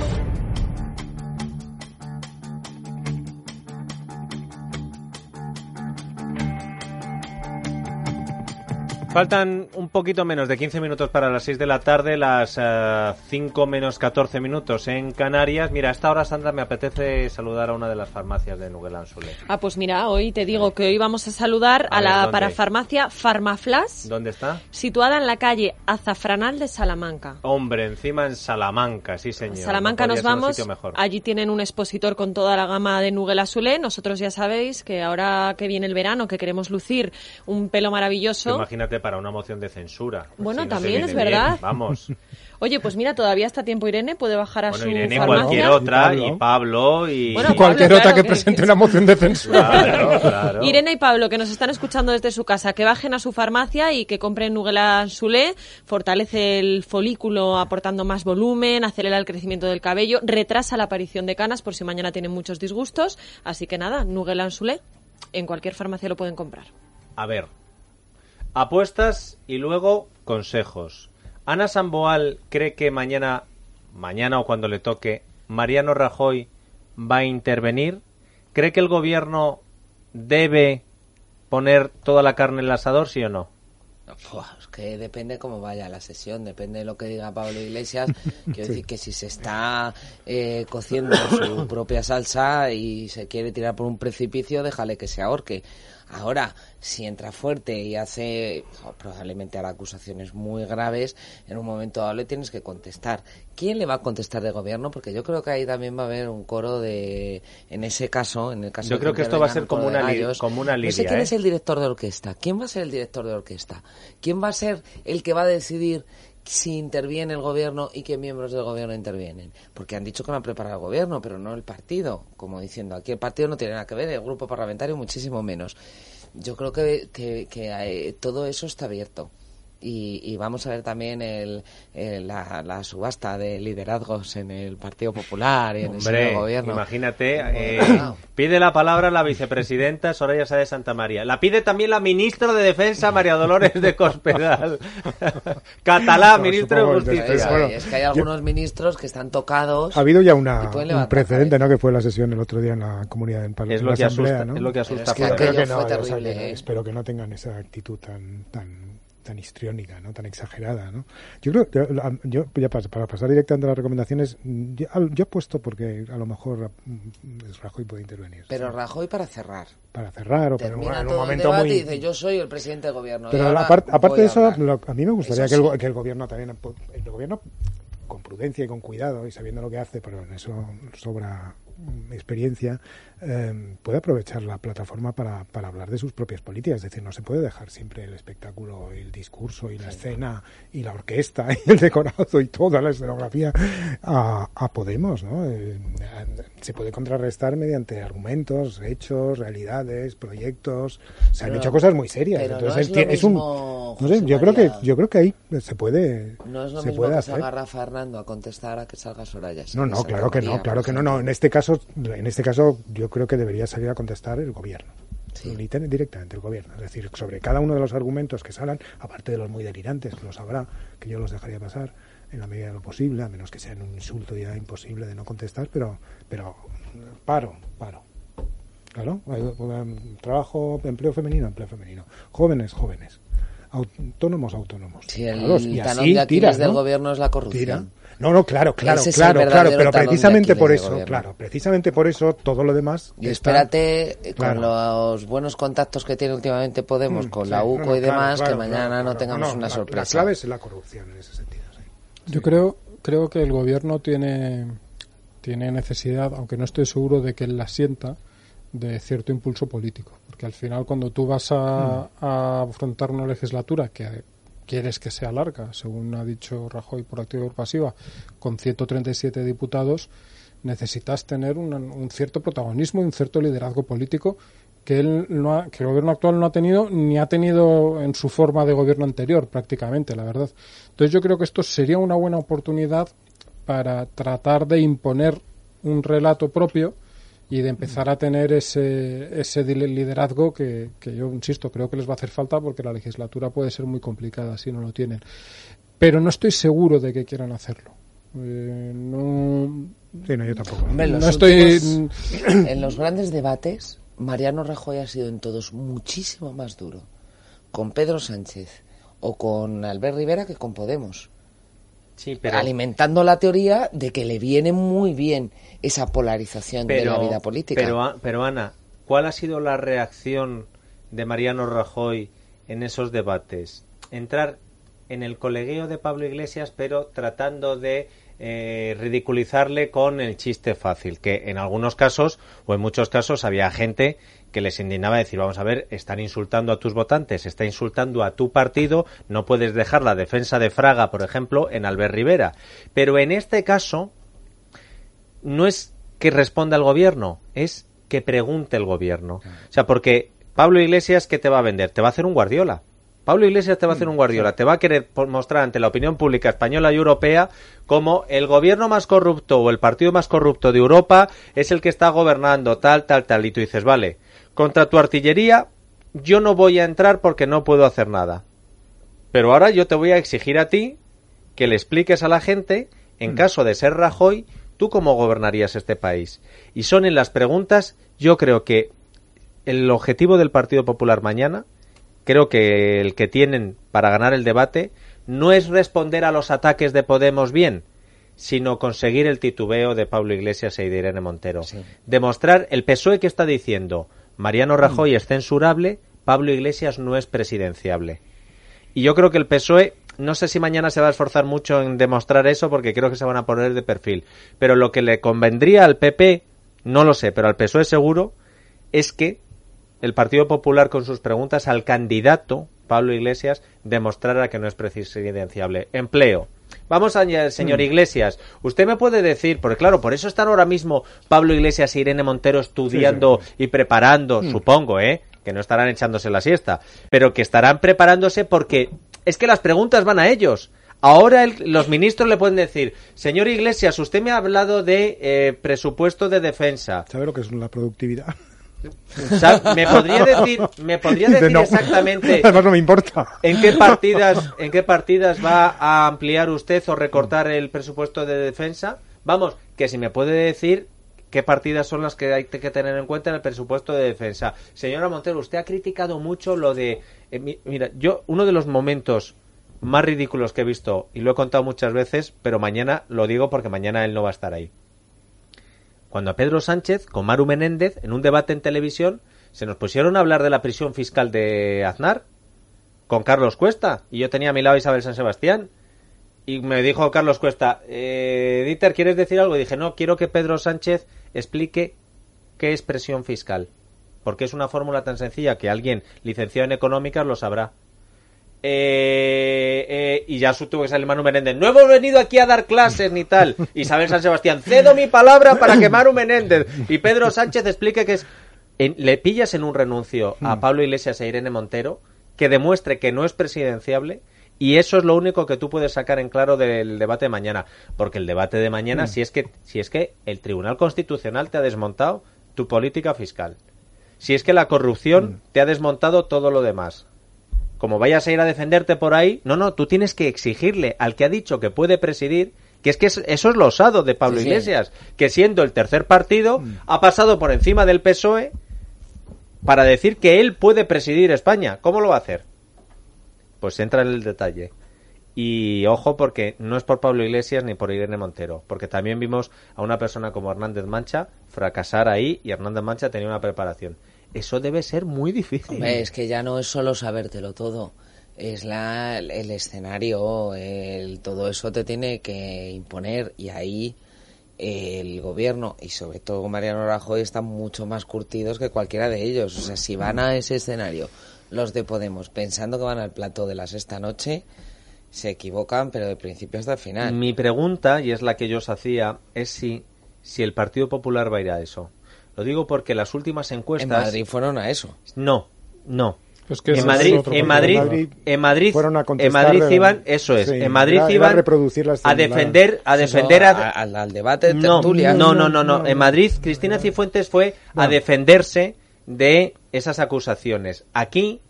Faltan un poquito menos de quince minutos para las seis de la tarde, las uh, cinco menos catorce minutos en Canarias. Mira, a esta hora, Sandra, me apetece saludar a una de las farmacias de Noguelan-Solé. Ah, pues mira, hoy te digo que hoy vamos a saludar a, a ver, la ¿dónde? Parafarmacia Farmaflas. ¿Dónde está? Situada en la calle Azafranal de Salamanca. Hombre, encima en Salamanca, sí señor. Salamanca no nos vamos, allí tienen un expositor con toda la gama de Noguelan-Solé. Nosotros ya sabéis que ahora que viene el verano, que queremos lucir un pelo maravilloso... Imagínate para una moción de censura. Bueno, si no también es verdad. Bien, vamos. Oye, pues mira, todavía está tiempo Irene, puede bajar a bueno, su Irene, farmacia. Cualquier otra, y Pablo, y... Bueno, y cualquier Pablo, otra claro, que, que presente que... una moción de censura. Claro, claro. Irene y Pablo, que nos están escuchando desde su casa, que bajen a su farmacia y que compren Noguelan-Solé, fortalece el folículo aportando más volumen, acelera el crecimiento del cabello, retrasa la aparición de canas por si mañana tienen muchos disgustos, así que nada, Noguelan-Solé, en cualquier farmacia lo pueden comprar. A ver, apuestas y luego consejos. Ana Samboal cree que mañana, mañana o cuando le toque, Mariano Rajoy va a intervenir. ¿Cree que el gobierno debe poner toda la carne en el asador, sí o no? Pues es que depende cómo vaya la sesión, depende de lo que diga Pablo Iglesias. Quiero decir que si se está eh, cociendo su propia salsa y se quiere tirar por un precipicio, déjale que se ahorque. Ahora, si entra fuerte y hace, oh, probablemente hará acusaciones muy graves, en un momento dado le tienes que contestar. ¿Quién le va a contestar de gobierno? Porque yo creo que ahí también va a haber un coro de, en ese caso, en el caso yo de creo que, que esto va a ser como una, li- como una lidia. No sé quién ¿eh? es el director de orquesta. ¿Quién va a ser el director de orquesta? ¿Quién va a ser el que va a decidir si interviene el gobierno y qué miembros del gobierno intervienen? Porque han dicho que van a preparar el gobierno, pero no el partido, como diciendo, aquí el partido no tiene nada que ver, el grupo parlamentario muchísimo menos. Yo creo que, que, que hay, todo eso está abierto. Y, y vamos a ver también el, el, la, la subasta de liderazgos en el Partido Popular y en Hombre, el gobierno. Imagínate, eh, pide la palabra la vicepresidenta Soraya Sáez de Santa María. La pide también la ministra de Defensa María Dolores de Cospedal. Catalá, no, ministro de Justicia. Es, bueno, es que hay algunos yo, ministros que están tocados. Ha habido ya una, un precedente, ¿no? Que fue la sesión el otro día en la comunidad en Pal- es lo en la que Asamblea, asusta, ¿no? Es lo que asusta. Es que creo que no, fue terrible, o sea, que, ¿eh? Espero que no tengan esa actitud tan tan tan histriónica, ¿no? Tan exagerada, ¿no? Yo creo que yo ya para, para pasar directamente a las recomendaciones, yo, yo apuesto porque a lo mejor Rajoy puede intervenir. Pero ¿sí? Rajoy para cerrar. Para cerrar o para Termina en un todo momento el debate muy... y dice, yo soy el presidente del gobierno. Pero y aparte, aparte de eso, lo, a mí me gustaría eso que, sí. el, que el gobierno también, el gobierno con prudencia y con cuidado y sabiendo lo que hace, pero en eso sobra experiencia, eh, puede aprovechar la plataforma para, para hablar de sus propias políticas. Es decir, no se puede dejar siempre el espectáculo, el discurso y la sí. escena y la orquesta y el decorado y toda la escenografía a, a Podemos, ¿no? Eh, se puede contrarrestar mediante argumentos, hechos, realidades, proyectos. Se pero, han hecho cosas muy serias. Pero Entonces no es, es, lo un, mismo, no sé, yo creo que yo creo que ahí se puede no es lo se mismo puede que hacer. salga Fernando a contestar a que salga Soraya. No, no, claro que no, claro que no, no. En este caso, en este caso, yo creo que debería salir a contestar el gobierno. Sí. Directamente el gobierno. Es decir, sobre cada uno de los argumentos que salgan, aparte de los muy delirantes, que los habrá, que yo los dejaría pasar en la medida de lo posible, a menos que sean un insulto ya imposible de no contestar, pero, pero paro, paro. Claro, trabajo, empleo femenino, empleo femenino. Jóvenes, jóvenes. Autónomos, autónomos. Sí, el claro, y talón así de Aquiles tira, del ¿no? gobierno es la corrupción. Tira. No, no, claro, claro, Ese claro, es el claro, pero talón precisamente de Aquiles por del eso, gobierno. claro, precisamente por eso todo lo demás. Y está, espérate claro. con los buenos contactos que tiene últimamente Podemos, mm, con sí, la U C O no, no, y demás, claro, que claro, mañana claro, no claro, tengamos no, una la, sorpresa. La clave es la corrupción en ese sentido. Sí. Yo sí. creo, creo que el gobierno tiene, tiene necesidad, aunque no estoy seguro de que él la sienta, de cierto impulso político. Porque al final cuando tú vas a, mm. a afrontar una legislatura que quieres que sea larga, según ha dicho Rajoy por activa y por pasiva, con ciento treinta y siete diputados, necesitas tener un, un cierto protagonismo y un cierto liderazgo político que él no ha, que el gobierno actual no ha tenido ni ha tenido en su forma de gobierno anterior, prácticamente, la verdad. Entonces yo creo que esto sería una buena oportunidad para tratar de imponer un relato propio y de empezar a tener ese ese liderazgo que, que yo insisto, creo que les va a hacer falta porque la legislatura puede ser muy complicada si no lo tienen. Pero no estoy seguro de que quieran hacerlo. Eh, no... Sí, no, yo tampoco. Hombre, no los estoy... últimos, en los grandes debates, Mariano Rajoy ha sido en todos muchísimo más duro con Pedro Sánchez o con Albert Rivera que con Podemos. Sí, pero... alimentando la teoría de que le viene muy bien esa polarización pero, de la vida política. Pero, pero Ana, ¿cuál ha sido la reacción de Mariano Rajoy en esos debates? Entrar en el colegueo de Pablo Iglesias, pero tratando de eh, ridiculizarle con el chiste fácil, que en algunos casos, o en muchos casos, había gente que les indignaba decir, vamos a ver, están insultando a tus votantes, está insultando a tu partido, no puedes dejar la defensa de Fraga, por ejemplo, en Albert Rivera. Pero en este caso, no es que responda el gobierno, es que pregunte el gobierno. O sea, porque Pablo Iglesias, ¿qué te va a vender? Te va a hacer un Guardiola. Pablo Iglesias te va a hacer un Guardiola, te va a querer mostrar ante la opinión pública española y europea como el gobierno más corrupto o el partido más corrupto de Europa es el que está gobernando, tal, tal, tal. Y tú dices, vale, contra tu artillería yo no voy a entrar porque no puedo hacer nada. Pero ahora yo te voy a exigir a ti que le expliques a la gente, en mm. caso de ser Rajoy, tú cómo gobernarías este país. Y son en las preguntas, yo creo que el objetivo del Partido Popular mañana, creo que el que tienen para ganar el debate no es responder a los ataques de Podemos bien, sino conseguir el titubeo de Pablo Iglesias e de Irene Montero. Sí. Demostrar el P S O E que está diciendo Mariano Rajoy mm. es censurable, Pablo Iglesias no es presidenciable. Y yo creo que el P S O E, no sé si mañana se va a esforzar mucho en demostrar eso porque creo que se van a poner de perfil, pero lo que le convendría al P P, no lo sé, pero al P S O E seguro, es que el Partido Popular con sus preguntas al candidato Pablo Iglesias demostrara que no es presidenciable. Empleo. Vamos allá, señor mm. Iglesias. Usted me puede decir, porque claro, por eso están ahora mismo Pablo Iglesias e Irene Montero estudiando sí, sí, sí. y preparando, mm. supongo, ¿eh? Que no estarán echándose la siesta, pero que estarán preparándose porque es que las preguntas van a ellos. Ahora el, los ministros le pueden decir, señor Iglesias, usted me ha hablado de eh, presupuesto de defensa. ¿Sabe lo que es la productividad? O sea, me podría decir, me podría decir no. exactamente. Además no me importa. ¿En qué partidas, en qué partidas va a ampliar usted o recortar el presupuesto de defensa? Vamos, que si me puede decir qué partidas son las que hay que tener en cuenta en el presupuesto de defensa. Señora Montero, usted ha criticado mucho lo de, eh, mira, yo uno de los momentos más ridículos que he visto y lo he contado muchas veces, pero mañana lo digo porque mañana él no va a estar ahí. Cuando a Pedro Sánchez, con Maru Menéndez, en un debate en televisión, se nos pusieron a hablar de la prisión fiscal de Aznar, con Carlos Cuesta, y yo tenía a mi lado a Isabel San Sebastián, y me dijo Carlos Cuesta, eh, Dieter, ¿quieres decir algo? Y dije, no, quiero que Pedro Sánchez explique qué es presión fiscal, porque es una fórmula tan sencilla que alguien licenciado en económicas lo sabrá. Eh, eh, y ya tuvo que salir Manu Menéndez. No hemos venido aquí a dar clases ni tal. Isabel San Sebastián, cedo mi palabra para que Manu Menéndez y Pedro Sánchez explique que es. En, le pillas en un renuncio a Pablo Iglesias e Irene Montero que demuestre que no es presidenciable. Y eso es lo único que tú puedes sacar en claro del debate de mañana. Porque el debate de mañana, mm. si es que si es que el Tribunal Constitucional te ha desmontado tu política fiscal. Si es que la corrupción mm. te ha desmontado todo lo demás. Como vayas a ir a defenderte por ahí, no, no, tú tienes que exigirle al que ha dicho que puede presidir, que es que es, eso es lo osado de Pablo sí, Iglesias, sí. que siendo el tercer partido, mm. ha pasado por encima del P S O E para decir que él puede presidir España. ¿Cómo lo va a hacer? Pues entra en el detalle. Y ojo, porque no es por Pablo Iglesias ni por Irene Montero, porque también vimos a una persona como Hernández Mancha fracasar ahí, y Hernández Mancha tenía una preparación. Eso debe ser muy difícil. Hombre, es que ya no es solo sabértelo todo, es la, el escenario, el, todo eso te tiene que imponer, y ahí el gobierno y sobre todo Mariano Rajoy están mucho más curtidos que cualquiera de ellos. O sea, si van a ese escenario los de Podemos pensando que van al plató de la sexta noche, se equivocan, pero de principio hasta el final. Mi pregunta, y es la que yo os hacía, es si, si el Partido Popular va a ir a eso. Lo digo porque las últimas encuestas... En Madrid fueron a eso. No, no. Pues que en, Madrid, otro, en Madrid, en Madrid, en Madrid, fueron a en Madrid iban, eso es, sí, en Madrid era, iban era reproducir las a defender, a defender, a, al, al debate de tertulia. No, no, no, no, no. En Madrid, Cristina Cifuentes fue a defenderse de esas acusaciones. Aquí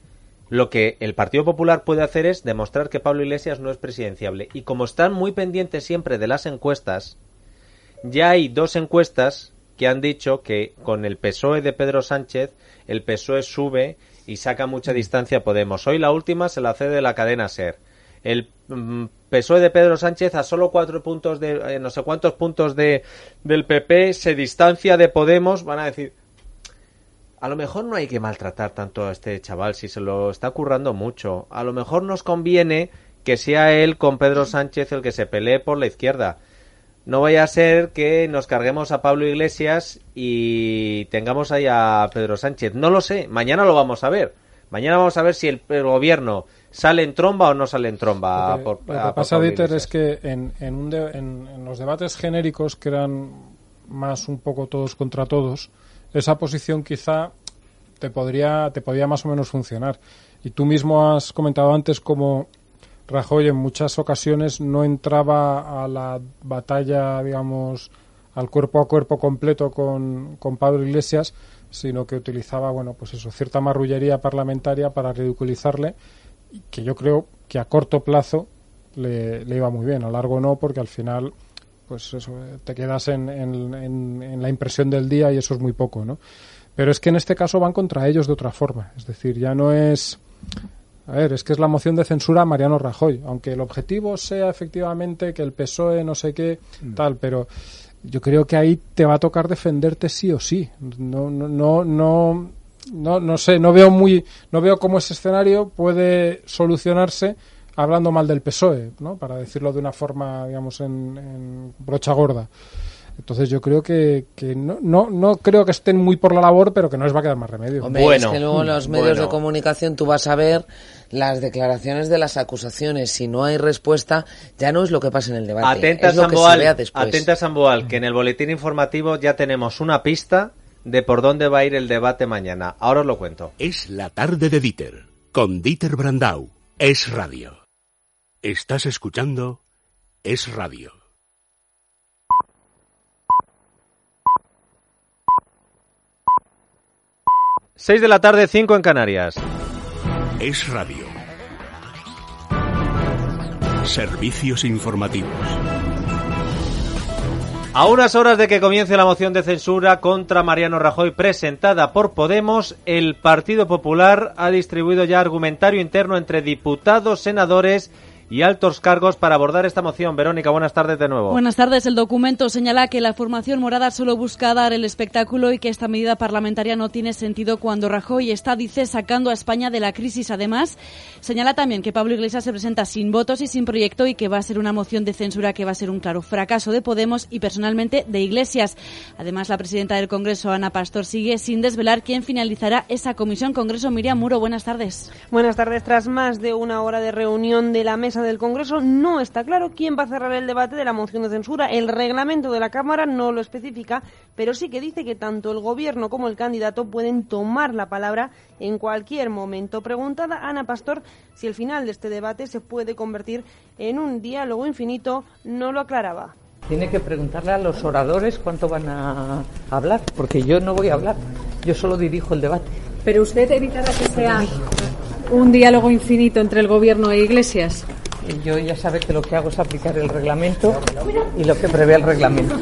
Lo que el Partido Popular puede hacer es demostrar que Pablo Iglesias no es presidenciable. Y como están muy pendientes siempre de las encuestas, ya hay dos encuestas que han dicho que con el P S O E de Pedro Sánchez, el P S O E sube y saca mucha distancia a Podemos. Hoy la última se la cede la cadena SER. El mm, P S O E de Pedro Sánchez, a solo cuatro puntos de, eh, no sé cuántos puntos de del P P, se distancia de Podemos. Van a decir, a lo mejor no hay que maltratar tanto a este chaval si se lo está currando mucho. A lo mejor nos conviene que sea él con Pedro Sánchez el que se pelee por la izquierda. No vaya a ser que nos carguemos a Pablo Iglesias y tengamos ahí a Pedro Sánchez. No lo sé, mañana lo vamos a ver. Mañana vamos a ver si el, el gobierno sale en tromba o no sale en tromba. Lo que, por, lo que a, pasa, por Dieter, es que en, en, un de, en, en los debates genéricos, que eran más un poco todos contra todos, esa posición quizá te podría, te podría más o menos funcionar. Y tú mismo has comentado antes cómo Rajoy en muchas ocasiones no entraba a la batalla, digamos, al cuerpo a cuerpo completo con, con Pablo Iglesias, sino que utilizaba, bueno, pues eso, cierta marrullería parlamentaria para ridiculizarle, que yo creo que a corto plazo le, le iba muy bien, a largo no, porque al final, pues eso, te quedas en, en, en, en la impresión del día y eso es muy poco, ¿no? Pero es que en este caso van contra ellos de otra forma, es decir, ya no es... A ver, es que es la moción de censura a Mariano Rajoy, aunque el objetivo sea efectivamente que el P S O E no sé qué, tal, pero yo creo que ahí te va a tocar defenderte sí o sí. No, no, no, no, no, no sé, no veo muy, no veo cómo ese escenario puede solucionarse hablando mal del P S O E, ¿no? Para decirlo de una forma, digamos, en, en brocha gorda. Entonces yo creo que, que no, no, no creo que estén muy por la labor, pero que no les va a quedar más remedio. Hombre, bueno, es que luego en los medios bueno. de comunicación tú vas a ver las declaraciones de las acusaciones. Si no hay respuesta, ya no es lo que pasa en el debate. Atenta, es lo que Samboal, se vea después. atenta, Samboal, que en el boletín informativo ya tenemos una pista de por dónde va a ir el debate mañana. Ahora os lo cuento. Es la tarde de Dieter, con Dieter Brandau. Es Radio. Estás escuchando Es Radio. seis de la tarde, cinco en Canarias. Es Radio. Servicios informativos. A unas horas de que comience la moción de censura contra Mariano Rajoy presentada por Podemos, el Partido Popular ha distribuido ya argumentario interno entre diputados, senadores y altos cargos para abordar esta moción. Verónica, buenas tardes de nuevo. Buenas tardes. El documento señala que la formación morada solo busca dar el espectáculo y que esta medida parlamentaria no tiene sentido cuando Rajoy está, dice, sacando a España de la crisis. Además, señala también que Pablo Iglesias se presenta sin votos y sin proyecto y que va a ser una moción de censura que va a ser un claro fracaso de Podemos y personalmente de Iglesias. Además, la presidenta del Congreso, Ana Pastor, sigue sin desvelar quién finalizará esa comisión. Congreso, Miriam Muro, buenas tardes. Buenas tardes. Tras más de una hora de reunión de la mesa del Congreso, no está claro quién va a cerrar el debate de la moción de censura. El reglamento de la Cámara no lo especifica, pero sí que dice que tanto el Gobierno como el candidato pueden tomar la palabra en cualquier momento. Preguntada a Ana Pastor si el final de este debate se puede convertir en un diálogo infinito, no lo aclaraba. Tiene que preguntarle a los oradores cuánto van a hablar, porque yo no voy a hablar, yo solo dirijo el debate. ¿Pero usted evitará que sea un diálogo infinito entre el Gobierno e Iglesias? Yo ya sabe que lo que hago es aplicar el reglamento y lo que prevé el reglamento.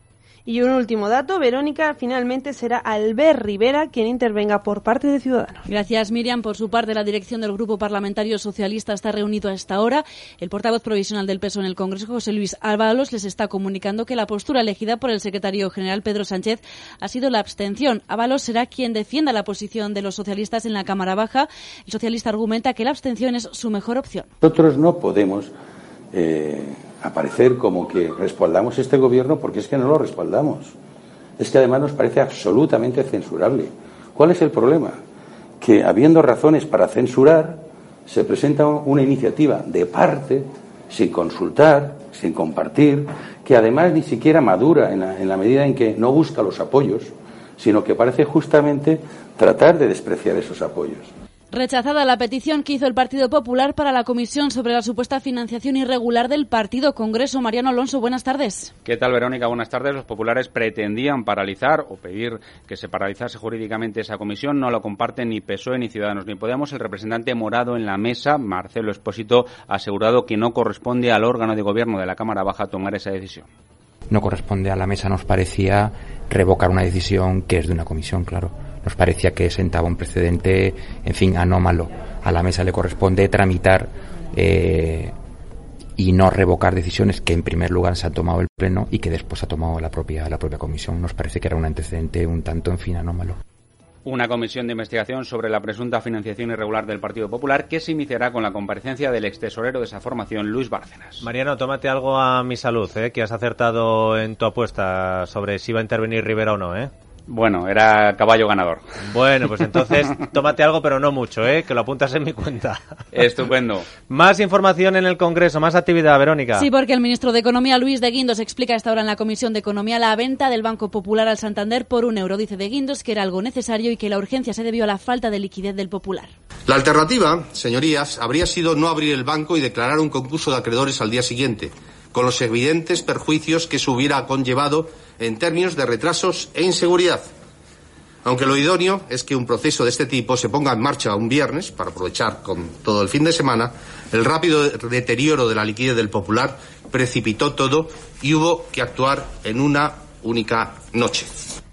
Y un último dato, Verónica, finalmente será Albert Rivera quien intervenga por parte de Ciudadanos. Gracias, Miriam. Por su parte, la dirección del Grupo Parlamentario Socialista está reunido a esta hora. El portavoz provisional del P S O E en el Congreso, José Luis Ábalos, les está comunicando que la postura elegida por el secretario general Pedro Sánchez ha sido la abstención. Ábalos será quien defienda la posición de los socialistas en la Cámara Baja. El socialista argumenta que la abstención es su mejor opción. Nosotros no podemos eh, aparecer como que respaldamos este gobierno, porque es que no lo respaldamos. Es que además nos parece absolutamente censurable. ¿Cuál es el problema? Que habiendo razones para censurar, se presenta una iniciativa de parte, sin consultar, sin compartir, que además ni siquiera madura en la, en la medida en que no busca los apoyos, sino que parece justamente tratar de despreciar esos apoyos. Rechazada la petición que hizo el Partido Popular para la comisión sobre la supuesta financiación irregular del Partido Congreso. Mariano Alonso, buenas tardes. ¿Qué tal, Verónica? Buenas tardes. Los populares pretendían paralizar o pedir que se paralizase jurídicamente esa comisión. No lo comparten ni P S O E ni Ciudadanos ni Podemos. El representante morado en la mesa, Marcelo Expósito, ha asegurado que no corresponde al órgano de gobierno de la Cámara Baja tomar esa decisión. No corresponde a la mesa, nos parecía revocar una decisión que es de una comisión, claro. Nos parecía que sentaba un precedente, en fin, anómalo. A la mesa le corresponde tramitar eh, y no revocar decisiones que en primer lugar se ha tomado el Pleno y que después ha tomado la propia, la propia comisión. Nos parece que era un antecedente un tanto, en fin, anómalo. Una comisión de investigación sobre la presunta financiación irregular del Partido Popular que se iniciará con la comparecencia del extesorero de esa formación, Luis Bárcenas. Mariano, tómate algo a mi salud, ¿eh? Que has acertado en tu apuesta sobre si va a intervenir Rivera o no, ¿eh? Bueno, era caballo ganador. Bueno, pues entonces tómate algo, pero no mucho, ¿eh? Que lo apuntas en mi cuenta. Estupendo. Más información en el Congreso, más actividad, Verónica. Sí, porque el ministro de Economía, Luis de Guindos, explica a esta hora en la Comisión de Economía la venta del Banco Popular al Santander por un euro. Dice de Guindos que era algo necesario y que la urgencia se debió a la falta de liquidez del Popular. La alternativa, señorías, habría sido no abrir el banco y declarar un concurso de acreedores al día siguiente, con los evidentes perjuicios que se hubiera conllevado en términos de retrasos e inseguridad. Aunque lo idóneo es que un proceso de este tipo se ponga en marcha un viernes, para aprovechar con todo el fin de semana, el rápido deterioro de la liquidez del Popular precipitó todo y hubo que actuar en una única noche.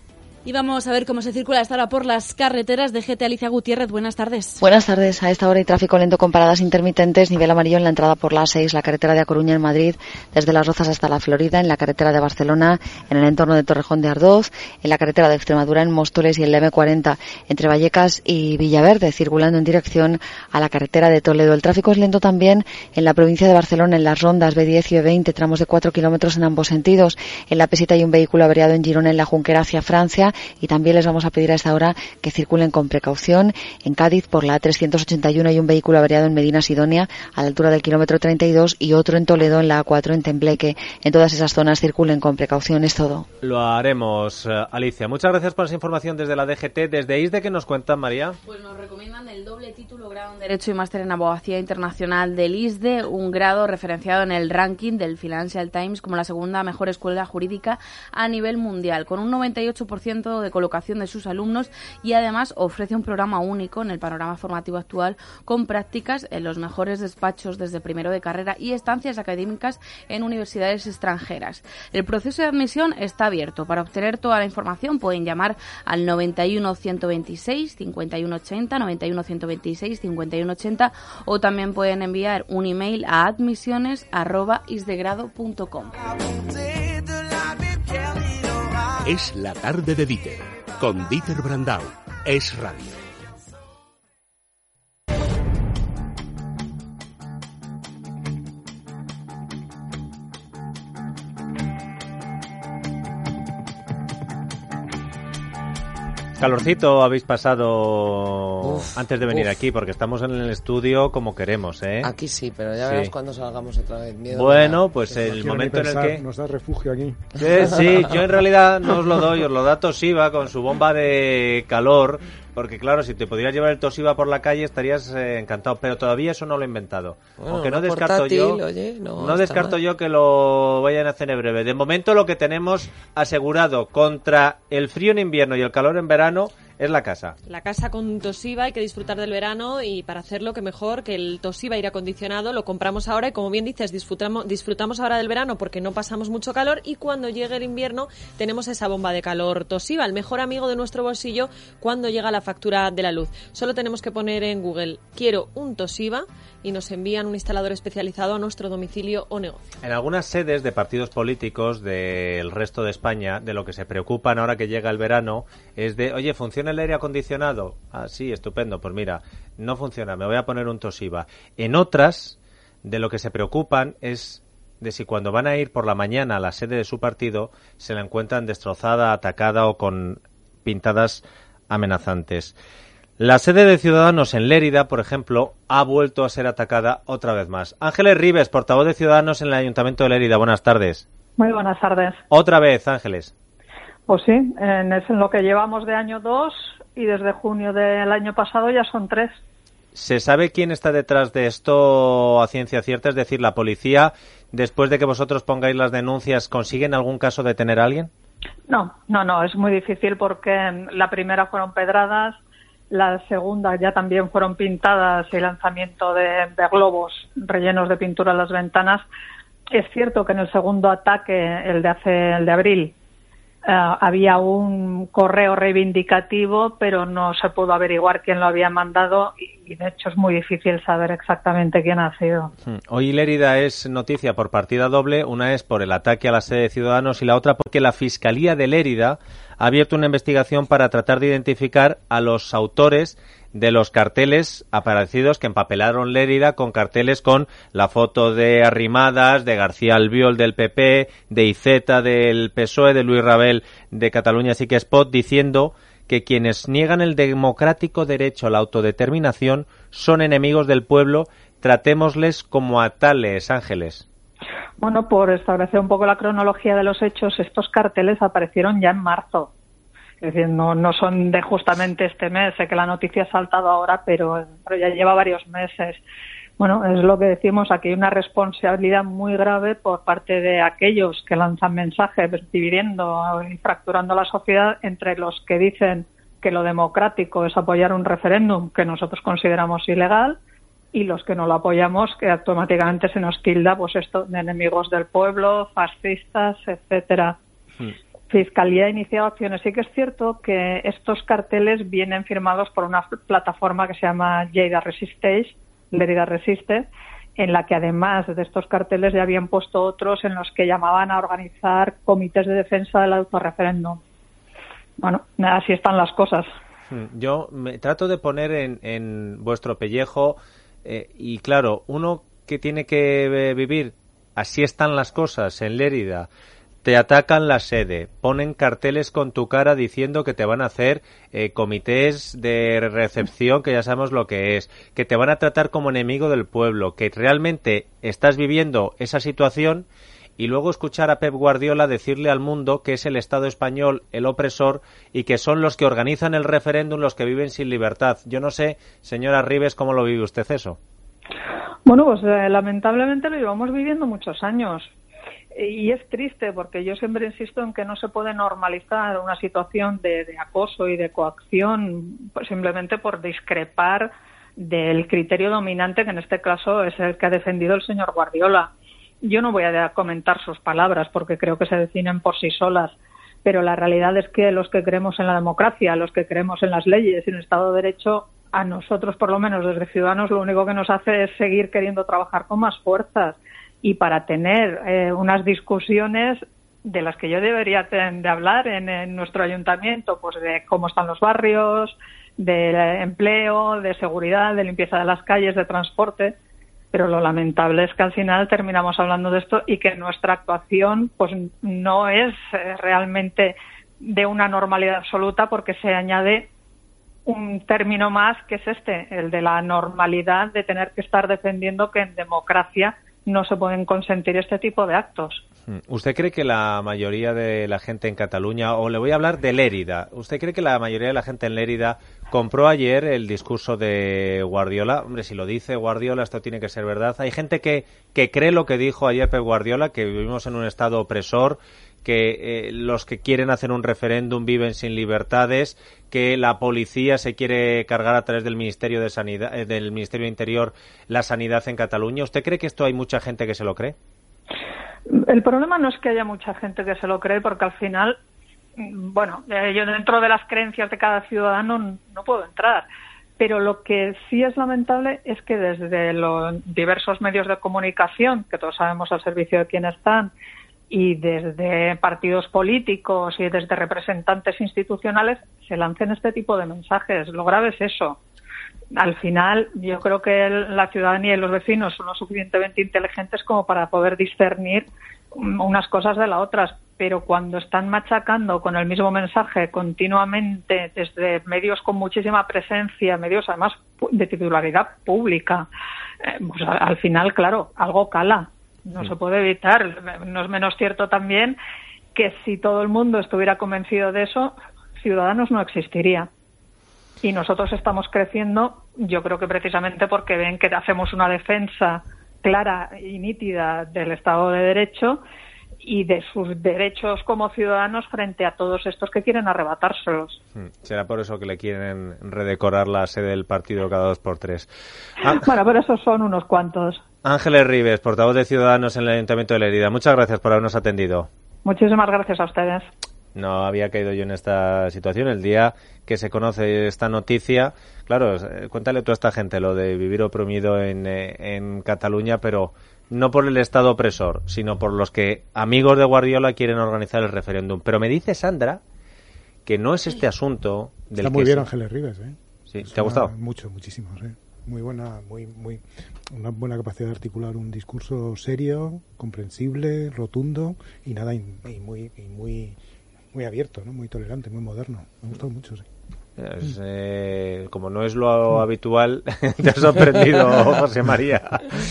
Y vamos a ver cómo se circula hasta ahora por las carreteras de G T. Alicia Gutiérrez, buenas tardes. Buenas tardes. A esta hora hay tráfico lento con paradas intermitentes, nivel amarillo en la entrada por la A seis, la carretera de A Coruña en Madrid, desde Las Rozas hasta La Florida, en la carretera de Barcelona, en el entorno de Torrejón de Ardoz, en la carretera de Extremadura en Móstoles y en la M cuarenta entre Vallecas y Villaverde, circulando en dirección a la carretera de Toledo. El tráfico es lento también en la provincia de Barcelona, en las rondas B diez y B veinte, tramos de cuatro kilómetros en ambos sentidos. En la P siete hay un vehículo averiado en Girona, en la Junquera hacia Francia, y también les vamos a pedir a esta hora que circulen con precaución. En Cádiz, por la A trescientos ochenta y uno, hay un vehículo averiado en Medina Sidonia a la altura del kilómetro treinta y dos y otro en Toledo en la A cuatro en Tembleque. En todas esas zonas circulen con precaución, es todo. Lo haremos, uh, Alicia. Muchas gracias por esa información desde la D G T. Desde I S D E, ¿qué nos cuentan, María? Pues nos recomiendan el doble título, grado en Derecho y máster en Abogacía Internacional del I S D E, un grado referenciado en el ranking del Financial Times como la segunda mejor escuela jurídica a nivel mundial, con un noventa y ocho por ciento de colocación de sus alumnos, y además ofrece un programa único en el panorama formativo actual con prácticas en los mejores despachos desde primero de carrera y estancias académicas en universidades extranjeras. El proceso de admisión está abierto. Para obtener toda la información pueden llamar al noventa y uno ciento veintiséis cincuenta y uno ochenta, noventa y uno ciento veintiséis cincuenta y uno ochenta, o también pueden enviar un email a admisiones arroba isdegrado punto com. Es la tarde de Dieter. Con Dieter Brandau, Es Radio. Calorcito habéis pasado uf, antes de venir uf. aquí, porque estamos en el estudio como queremos, ¿eh? Aquí sí, pero ya verás sí. cuando salgamos otra vez. Miedo bueno, pues no el momento pensar, en el que... Nos da refugio aquí. Sí, sí, yo en realidad no os lo doy, os lo da Toshiba con su bomba de calor, porque claro, si te pudieras llevar el Toshiba por la calle estarías eh, encantado, pero todavía eso no lo he inventado. Bueno, Aunque no portátil, descarto yo, oye, no, no descarto mal. yo que lo vayan a hacer en breve. De momento lo que tenemos asegurado contra el frío en invierno y el calor en verano es la casa. La casa con Toshiba, hay que disfrutar del verano, y para hacerlo que mejor que el Toshiba aire acondicionado lo compramos ahora y, como bien dices, disfrutamos, disfrutamos ahora del verano porque no pasamos mucho calor, y cuando llegue el invierno tenemos esa bomba de calor Toshiba, el mejor amigo de nuestro bolsillo cuando llega la factura de la luz. Solo tenemos que poner en Google quiero un Toshiba y nos envían un instalador especializado a nuestro domicilio o negocio. En algunas sedes de partidos políticos del resto de España, de lo que se preocupan ahora que llega el verano es de, oye, ¿funciona el aire acondicionado? Ah, sí, estupendo, pues mira, no funciona, me voy a poner un Toshiba. En otras, de lo que se preocupan es de si cuando van a ir por la mañana a la sede de su partido se la encuentran destrozada, atacada o con pintadas amenazantes. La sede de Ciudadanos en Lérida, por ejemplo, ha vuelto a ser atacada otra vez más. Ángeles Ribes, portavoz de Ciudadanos en el Ayuntamiento de Lérida. Buenas tardes. Muy buenas tardes. Otra vez, Ángeles. Pues sí, en, es en lo que llevamos de año dos, y desde junio del año pasado ya son tres. ¿Se sabe quién está detrás de esto a ciencia cierta? Es decir, ¿la policía, después de que vosotros pongáis las denuncias, consigue en algún caso detener a alguien? No, no, no, es muy difícil porque la primera fueron pedradas, la segunda ya también fueron pintadas y lanzamiento de, de globos rellenos de pintura en las ventanas. Es cierto que en el segundo ataque, el de hace, el de abril, Uh, había un correo reivindicativo, pero no se pudo averiguar quién lo había mandado y, y de hecho es muy difícil saber exactamente quién ha sido. Hoy Lérida es noticia por partida doble. Una es por el ataque a la sede de Ciudadanos y la otra porque la Fiscalía de Lérida ha abierto una investigación para tratar de identificar a los autores de los carteles aparecidos que empapelaron Lérida, con carteles con la foto de Arrimadas, de García Albiol del P P, de Iceta del P S O E, de Luis Rabel de Cataluña Sí que es Pot, diciendo que quienes niegan el democrático derecho a la autodeterminación son enemigos del pueblo. Tratémosles como a tales, Ángeles. Bueno, por establecer un poco la cronología de los hechos, estos carteles aparecieron ya en marzo. Es decir, no, no son de justamente este mes. Sé que la noticia ha saltado ahora, pero, pero ya lleva varios meses. Bueno, es lo que decimos, aquí hay una responsabilidad muy grave por parte de aquellos que lanzan mensajes dividiendo y fracturando la sociedad entre los que dicen que lo democrático es apoyar un referéndum que nosotros consideramos ilegal y los que no lo apoyamos, que automáticamente se nos tilda pues esto de enemigos del pueblo, fascistas, etcétera. Sí. Fiscalía ha iniciado acciones. Sí que es cierto que estos carteles vienen firmados por una plataforma que se llama Lleida Resisteix, Lérida Resiste, en la que además de estos carteles ya habían puesto otros en los que llamaban a organizar comités de defensa del autorreferéndum. Bueno, así están las cosas. Yo me trato de poner en, en vuestro pellejo eh, y claro, uno que tiene que vivir así están las cosas en Lérida. Te atacan la sede, ponen carteles con tu cara diciendo que te van a hacer eh, comités de recepción, que ya sabemos lo que es, que te van a tratar como enemigo del pueblo, que realmente estás viviendo esa situación y luego escuchar a Pep Guardiola decirle al mundo que es el Estado español el opresor y que son los que organizan el referéndum los que viven sin libertad. Yo no sé, señora Ribes, ¿cómo lo vive usted eso? Bueno, pues eh, lamentablemente lo llevamos viviendo muchos años. Y es triste porque yo siempre insisto en que no se puede normalizar una situación de, de acoso y de coacción pues simplemente por discrepar del criterio dominante, que en este caso es el que ha defendido el señor Guardiola. Yo no voy a comentar sus palabras porque creo que se definen por sí solas, pero la realidad es que los que creemos en la democracia, los que creemos en las leyes y en el Estado de Derecho, a nosotros por lo menos desde Ciudadanos lo único que nos hace es seguir queriendo trabajar con más fuerzas. Y para tener eh, unas discusiones de las que yo debería de hablar en, en nuestro ayuntamiento, pues de cómo están los barrios, de empleo, de seguridad, de limpieza de las calles, de transporte, pero lo lamentable es que al final terminamos hablando de esto y que nuestra actuación pues no es eh, realmente de una normalidad absoluta porque se añade un término más que es este, el de la normalidad de tener que estar defendiendo que en democracia no se pueden consentir este tipo de actos. ¿Usted cree que la mayoría de la gente en Cataluña, o le voy a hablar de Lérida, ¿usted cree que la mayoría de la gente en Lérida compró ayer el discurso de Guardiola? Hombre, si lo dice Guardiola, esto tiene que ser verdad. Hay gente que, que cree lo que dijo ayer Pep Guardiola, que vivimos en un estado opresor, que eh, los que quieren hacer un referéndum viven sin libertades, que la policía se quiere cargar a través del Ministerio de Sanidad, eh, del Ministerio de Interior la sanidad en Cataluña. ¿Usted cree que esto hay mucha gente que se lo cree? El problema no es que haya mucha gente que se lo cree, porque al final, bueno, eh, yo dentro de las creencias de cada ciudadano no puedo entrar. Pero lo que sí es lamentable es que desde los diversos medios de comunicación, que todos sabemos al servicio de quién están, y desde partidos políticos y desde representantes institucionales se lancen este tipo de mensajes. Lo grave es eso. Al final, yo creo que el, la ciudadanía y los vecinos son lo suficientemente inteligentes como para poder discernir unas cosas de las otras, pero cuando están machacando con el mismo mensaje continuamente desde medios con muchísima presencia, medios además de titularidad pública, eh, pues al, al final, claro, algo cala. No se puede evitar. No es menos cierto también que si todo el mundo estuviera convencido de eso, Ciudadanos no existiría. Y nosotros estamos creciendo yo creo que precisamente porque ven que hacemos una defensa clara y nítida del Estado de Derecho y de sus derechos como ciudadanos frente a todos estos que quieren arrebatárselos. Será por eso que le quieren redecorar la sede del partido cada dos por tres. Ah, bueno, pero esos son unos cuantos. Ángeles Ribes, portavoz de Ciudadanos en el Ayuntamiento de Lérida. Muchas gracias por habernos atendido. Muchísimas gracias a ustedes. No había caído yo en esta situación. El día que se conoce esta noticia, claro, cuéntale a toda esta gente lo de vivir oprimido en, en Cataluña, pero no por el Estado opresor, sino por los que, amigos de Guardiola, quieren organizar el referéndum. Pero me dice Sandra que no es este asunto del Está muy que bien se... Ángeles Ribes, ¿eh? Sí, ¿te ha gustado? Mucho, muchísimo, sí. Muy buena, muy, muy, una buena capacidad de articular un discurso serio, comprensible, rotundo y nada, y, y muy, y muy, muy abierto, ¿no? Muy tolerante, muy moderno. Me ha gustado mucho, sí. Es, eh, como no es lo habitual, te ha sorprendido, José María.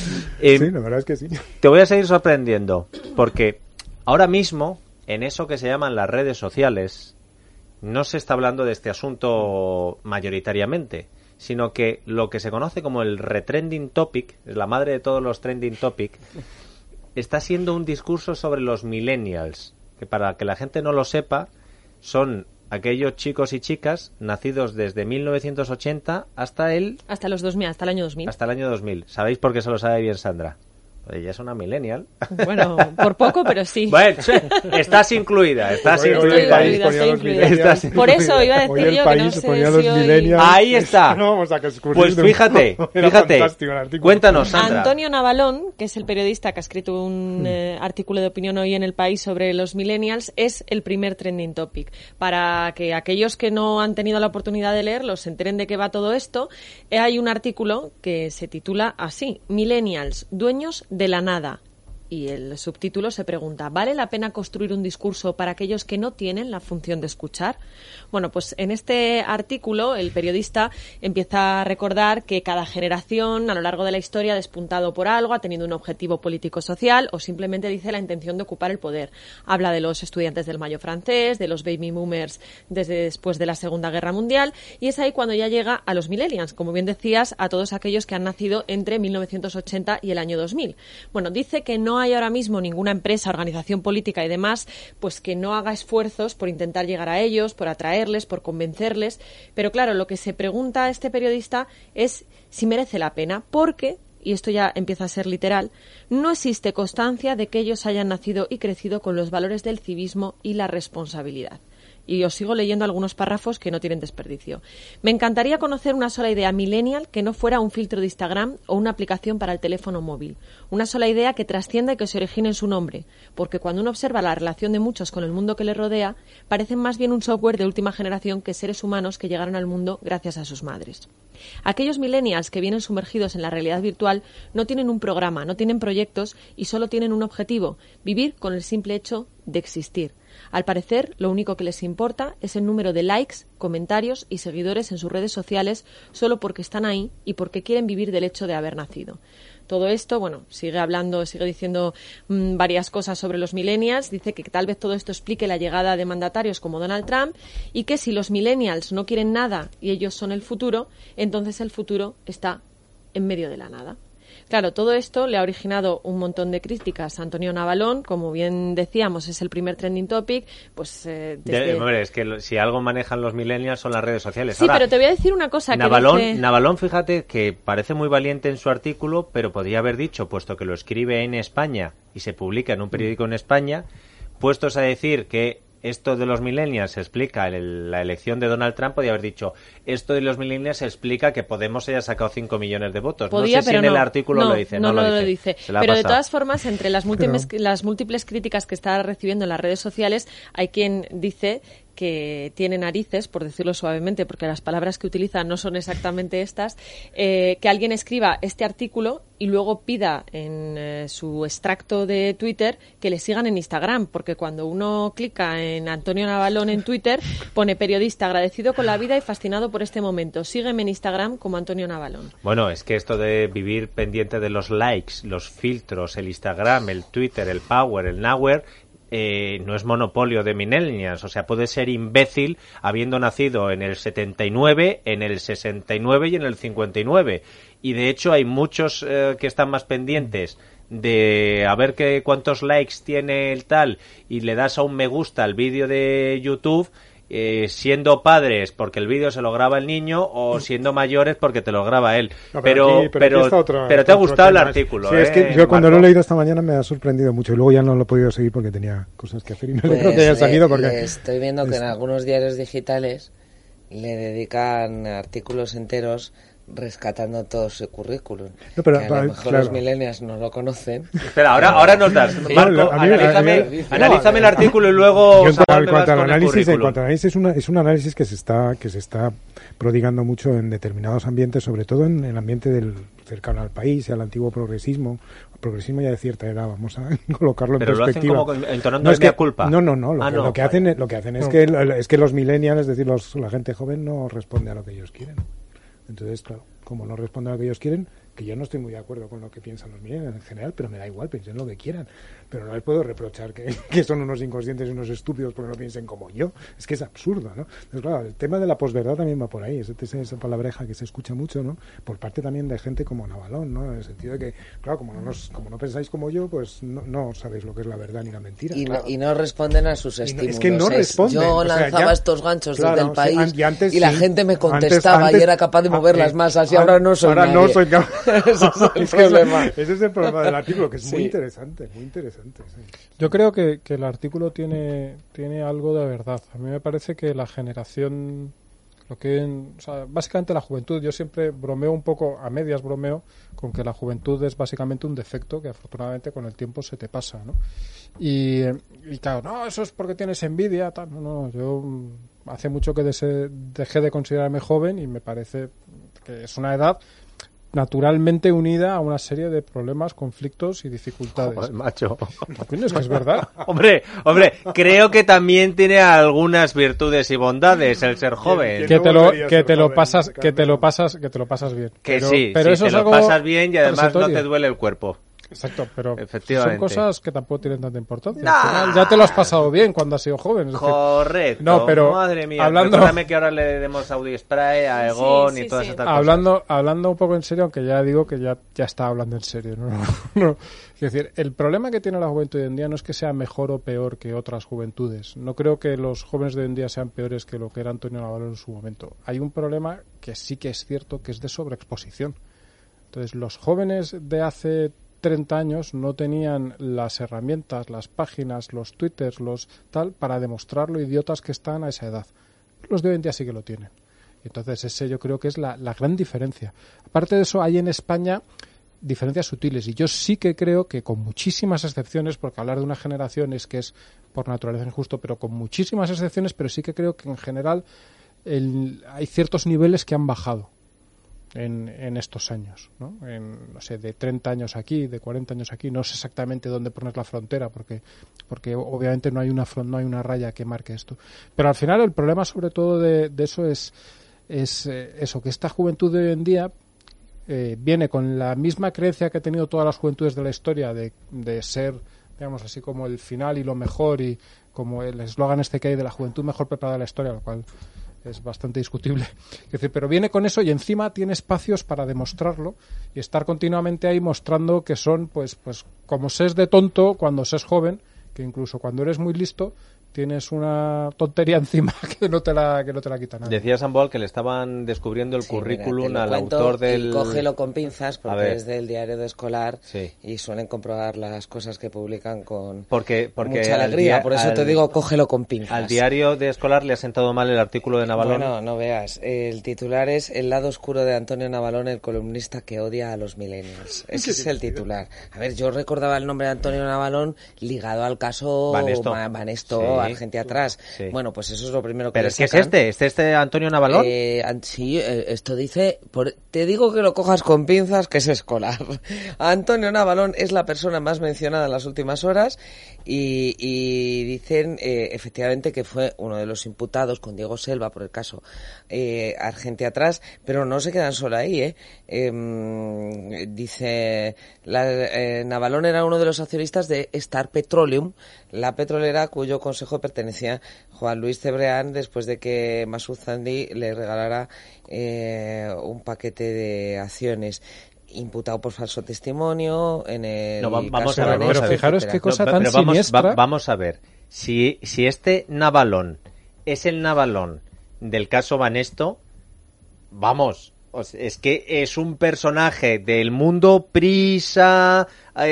Eh, sí, la verdad es que sí. Te voy a seguir sorprendiendo, porque ahora mismo, en eso que se llaman las redes sociales, no se está hablando de este asunto mayoritariamente, sino que lo que se conoce como el retrending topic, es la madre de todos los trending topic, está siendo un discurso sobre los millennials, que para que la gente no lo sepa, son aquellos chicos y chicas nacidos desde mil novecientos ochenta hasta el... Hasta los dos mil, hasta el año dos mil. Hasta el año dos mil. ¿Sabéis por qué se lo sabe bien Sandra? Ella es una millennial. Bueno, por poco, pero sí. Bueno, estás incluida, estás Estoy incluida. incluida, estoy incluida. Estás por eso iba a decir hoy el yo país que no sé ponía si los hoy... millennials. Ahí está. No vamos a discutir Pues de un- fíjate, Era fíjate. fantástico el artículo. Cuéntanos, Sandra. Antonio Navalón, que es el periodista que ha escrito un eh, artículo de opinión hoy en El País sobre los millennials, es el primer trending topic. Para que aquellos que no han tenido la oportunidad de leerlo se enteren de qué va todo esto, eh, hay un artículo que se titula así: Millennials, dueños de la nada. Y el subtítulo se pregunta, ¿vale la pena construir un discurso para aquellos que no tienen la función de escuchar? Bueno, pues en este artículo el periodista empieza a recordar que cada generación a lo largo de la historia ha despuntado por algo, ha tenido un objetivo político-social o simplemente dice la intención de ocupar el poder. Habla de los estudiantes del Mayo francés, de los baby boomers desde después de la Segunda Guerra Mundial, y es ahí cuando ya llega a los millennials, como bien decías, a todos aquellos que han nacido entre mil novecientos ochenta y el año dos mil. Bueno, dice que no hay ahora mismo ninguna empresa, organización política y demás, pues que no haga esfuerzos por intentar llegar a ellos, por atraerles, por convencerles. Pero claro, lo que se pregunta a este periodista es si merece la pena, porque, y esto ya empieza a ser literal, no existe constancia de que ellos hayan nacido y crecido con los valores del civismo y la responsabilidad. Y os sigo leyendo algunos párrafos que no tienen desperdicio. Me encantaría conocer una sola idea millennial que no fuera un filtro de Instagram o una aplicación para el teléfono móvil. Una sola idea que trascienda y que se origine en su nombre. Porque cuando uno observa la relación de muchos con el mundo que les rodea, parecen más bien un software de última generación que seres humanos que llegaron al mundo gracias a sus madres. Aquellos millennials que vienen sumergidos en la realidad virtual no tienen un programa, no tienen proyectos y solo tienen un objetivo: vivir con el simple hecho de existir. Al parecer, lo único que les importa es el número de likes, comentarios y seguidores en sus redes sociales solo porque están ahí y porque quieren vivir del hecho de haber nacido. Todo esto, bueno, sigue hablando, sigue diciendo mmm, varias cosas sobre los millennials. Dice que tal vez todo esto explique la llegada de mandatarios como Donald Trump y que si los millennials no quieren nada y ellos son el futuro, entonces el futuro está en medio de la nada. Claro, todo esto le ha originado un montón de críticas a Antonio Navalón, como bien decíamos, es el primer trending topic, pues eh, desde... De, hombre, es que lo, si algo manejan los millennials son las redes sociales. Sí, Ahora, pero te voy a decir una cosa Navalón, que dice... Navalón, fíjate que parece muy valiente en su artículo, pero podría haber dicho, puesto que lo escribe en España y se publica en un periódico en España, puestos a decir que esto de los millennials se explica el, la elección de Donald Trump, podía haber dicho, esto de los millennials se explica que Podemos haya sacado cinco millones de votos. Podía, no sé si pero en no, el artículo no, lo dice. No, no, no lo lo dice. dice. Se la ha Pero de pasado. todas formas, entre las múltiples, pero... las múltiples críticas que está recibiendo en las redes sociales, hay quien dice que tiene narices, por decirlo suavemente, porque las palabras que utiliza no son exactamente estas, eh, que alguien escriba este artículo y luego pida en eh, su extracto de Twitter que le sigan en Instagram, porque cuando uno clica en Antonio Navalón en Twitter, pone periodista agradecido con la vida y fascinado por este momento. Sígueme en Instagram como Antonio Navalón. Bueno, es que esto de vivir pendiente de los likes, los filtros, el Instagram, el Twitter, el Power, el Nowhere, eh, no es monopolio de millennials, o sea, puede ser imbécil habiendo nacido en el setenta y nueve, en el sesenta y nueve y en el cincuenta y nueve. Y de hecho hay muchos eh, que están más pendientes de a ver qué cuántos likes tiene el tal y le das a un me gusta al vídeo de YouTube, eh, siendo padres porque el vídeo se lo graba el niño o siendo mayores porque te lo graba él. No, pero aquí, pero, pero, aquí otro, pero te ha gustado tema. el artículo. Sí, ¿eh, es que yo cuando Marco? lo he leído esta mañana me ha sorprendido mucho y luego ya no lo he podido seguir porque tenía cosas que hacer y no Pues, creo que haya salido porque... eh, estoy viendo que en algunos diarios digitales le dedican artículos enteros rescatando todo su currículum. No, pero, que a pero, lo mejor claro. los millennials no lo conocen. Espera, ahora, ahora nos das. Marco, No, a mí- analízame, a mí- analízame el artículo y luego... Yo en Samuel, cuanto, me en cuanto vas al con el análisis, en currículum. cuanto al análisis es, una, es un análisis que se está que se está prodigando mucho en determinados ambientes, sobre todo en el ambiente del cercano al país y al antiguo progresismo. El progresismo ya de cierta edad, vamos a colocarlo en Pero lo hacen perspectiva. como entonando no, el es que, mea culpa. No, no, no. Lo, Ah, que, no, lo que vale. hacen, lo que hacen es No. que es que los millennials, es decir, los, la gente joven no responde a lo que ellos quieren. Entonces, claro, como no responden a lo que ellos quieren, que yo no estoy muy de acuerdo con lo que piensan los millennials en general, pero me da igual, piensen lo que quieran. Pero no les puedo reprochar que, que son unos inconscientes y unos estúpidos porque no piensen como yo. Es que es absurdo, ¿no? Entonces, claro, el tema de la posverdad también va por ahí. Es esa, esa palabreja que se escucha mucho, ¿no? Por parte también de gente como Navalón, ¿no? En el sentido de que, claro, como no, nos, como no pensáis como yo, pues no, no sabéis lo que es la verdad ni la mentira. Y, claro. no, y no responden a sus Y no- estímulos. es que no responden. Yo O sea, lanzaba ya- estos ganchos claro, desde el sí, país an- y antes y la sí. gente me Antes- contestaba antes- y era capaz de mover ah, las eh, masas y ah, ahora no soy ahora no nadie. soy capaz. Ese es el Es que eso- problema. ese es el problema del artículo, que es muy Sí. interesante, muy interesante. Sí. Yo creo que, que el artículo tiene, tiene algo de verdad. A mí me parece que la generación, lo que en- o sea, básicamente la juventud, yo siempre bromeo un poco, a medias bromeo, con que la juventud es básicamente un defecto que afortunadamente con el tiempo se te pasa, ¿no? Y, eh, y claro, no, eso es porque tienes envidia, tal. No, no, yo mm, hace mucho que dese- dejé de considerarme joven y me parece que es una edad naturalmente unida a una serie de problemas, conflictos y dificultades. Joder, macho. Coño, es que es verdad. Hombre, hombre, creo que también tiene algunas virtudes y bondades el ser joven. Que te lo que te lo pasas que te lo pasas que te lo pasas bien. Que pero, sí, pero sí, eso te es lo algo pasas bien y además no transitorio. te duele el cuerpo. Exacto, pero son Efectivamente. cosas que tampoco tienen tanta importancia. Nah. Al final ya te lo has pasado bien cuando has sido joven. Es decir, Correcto. No, pero madre mía, hablando recuérdame que ahora le demos Audi Spray a Egon Sí, y sí, todas sí. estas cosas. hablando hablando un poco en serio, aunque ya digo que ya ya está hablando en serio, ¿no? No. Es decir, el problema que tiene la juventud hoy en día no es que sea mejor o peor que otras juventudes. No creo que los jóvenes de hoy en día sean peores que lo que era Antonio Navalón en su momento. Hay un problema que sí que es cierto, que es de sobreexposición. Entonces, los jóvenes de hace treinta años no tenían las herramientas, las páginas, los twitters, los tal, para demostrar lo idiotas que están a esa edad. Los de hoy en día sí que lo tienen. Entonces, ese yo creo que es la, la gran diferencia. Aparte de eso, hay en España diferencias sutiles y yo sí que creo que con muchísimas excepciones, porque hablar de una generación es que es por naturaleza injusto, pero con muchísimas excepciones, pero sí que creo que en general el, hay ciertos niveles que han bajado en, en estos años, ¿no? En, no sé, de treinta años aquí, de cuarenta años aquí, no sé exactamente dónde poner la frontera, porque porque obviamente no hay una fron- no hay una raya que marque esto. Pero al final el problema sobre todo de, de eso es es eh, eso, que esta juventud de hoy en día eh, viene con la misma creencia que ha tenido todas las juventudes de la historia de, de ser, digamos así, como el final y lo mejor, y como el eslogan este que hay de la juventud mejor preparada de la historia, lo cual es bastante discutible. Es decir, pero viene con eso y encima tiene espacios para demostrarlo y estar continuamente ahí mostrando que son, pues, pues como se es de tonto cuando se es joven, que incluso cuando eres muy listo tienes una tontería encima que no te la que no te la quita nadie. Decía Samboal que le estaban descubriendo el Sí, mira, currículum te lo al cuento autor del... y cógelo con pinzas A porque ver. es del diario de escolar Sí. y suelen comprobar las cosas que publican con Porque, porque mucha al alegría. dia- Por eso al- te digo, cógelo con pinzas. Al diario de Escolar le ha sentado mal el artículo de Navalón. Bueno, no veas. El titular es El lado oscuro de Antonio Navalón, el columnista que odia a los millennials. Ese es el titular. A ver, yo recordaba el nombre de Antonio Navalón ligado al caso Banesto. Ma- Banesto, Sí, a gente atrás. Sí. Bueno, pues eso es lo primero que Pero le es que es sacan. este, este, este Antonio Navalón. Eh, sí, eh, esto dice, por, te digo que lo cojas con pinzas, que es escolar. Antonio Navalón es la persona más mencionada en las últimas horas y, y dicen eh, efectivamente que fue uno de los imputados con Diego Selva por el caso eh, Argente atrás, pero no se quedan solo ahí, ¿eh? eh dice, la, eh, Navalón era uno de los accionistas de Star Petroleum, la petrolera cuyo consejo pertenecía Juan Luis Cebrián después de que Masud Zandi le regalara eh, un paquete de acciones. Imputado por falso testimonio en el no, vamos caso a ver, Banesto, pero fijaros etcétera. qué cosa no, tan pero vamos, siniestra. va, vamos a ver, si, si este Navalón es el Navalón del caso Banesto, vamos, es que es un personaje del mundo Prisa,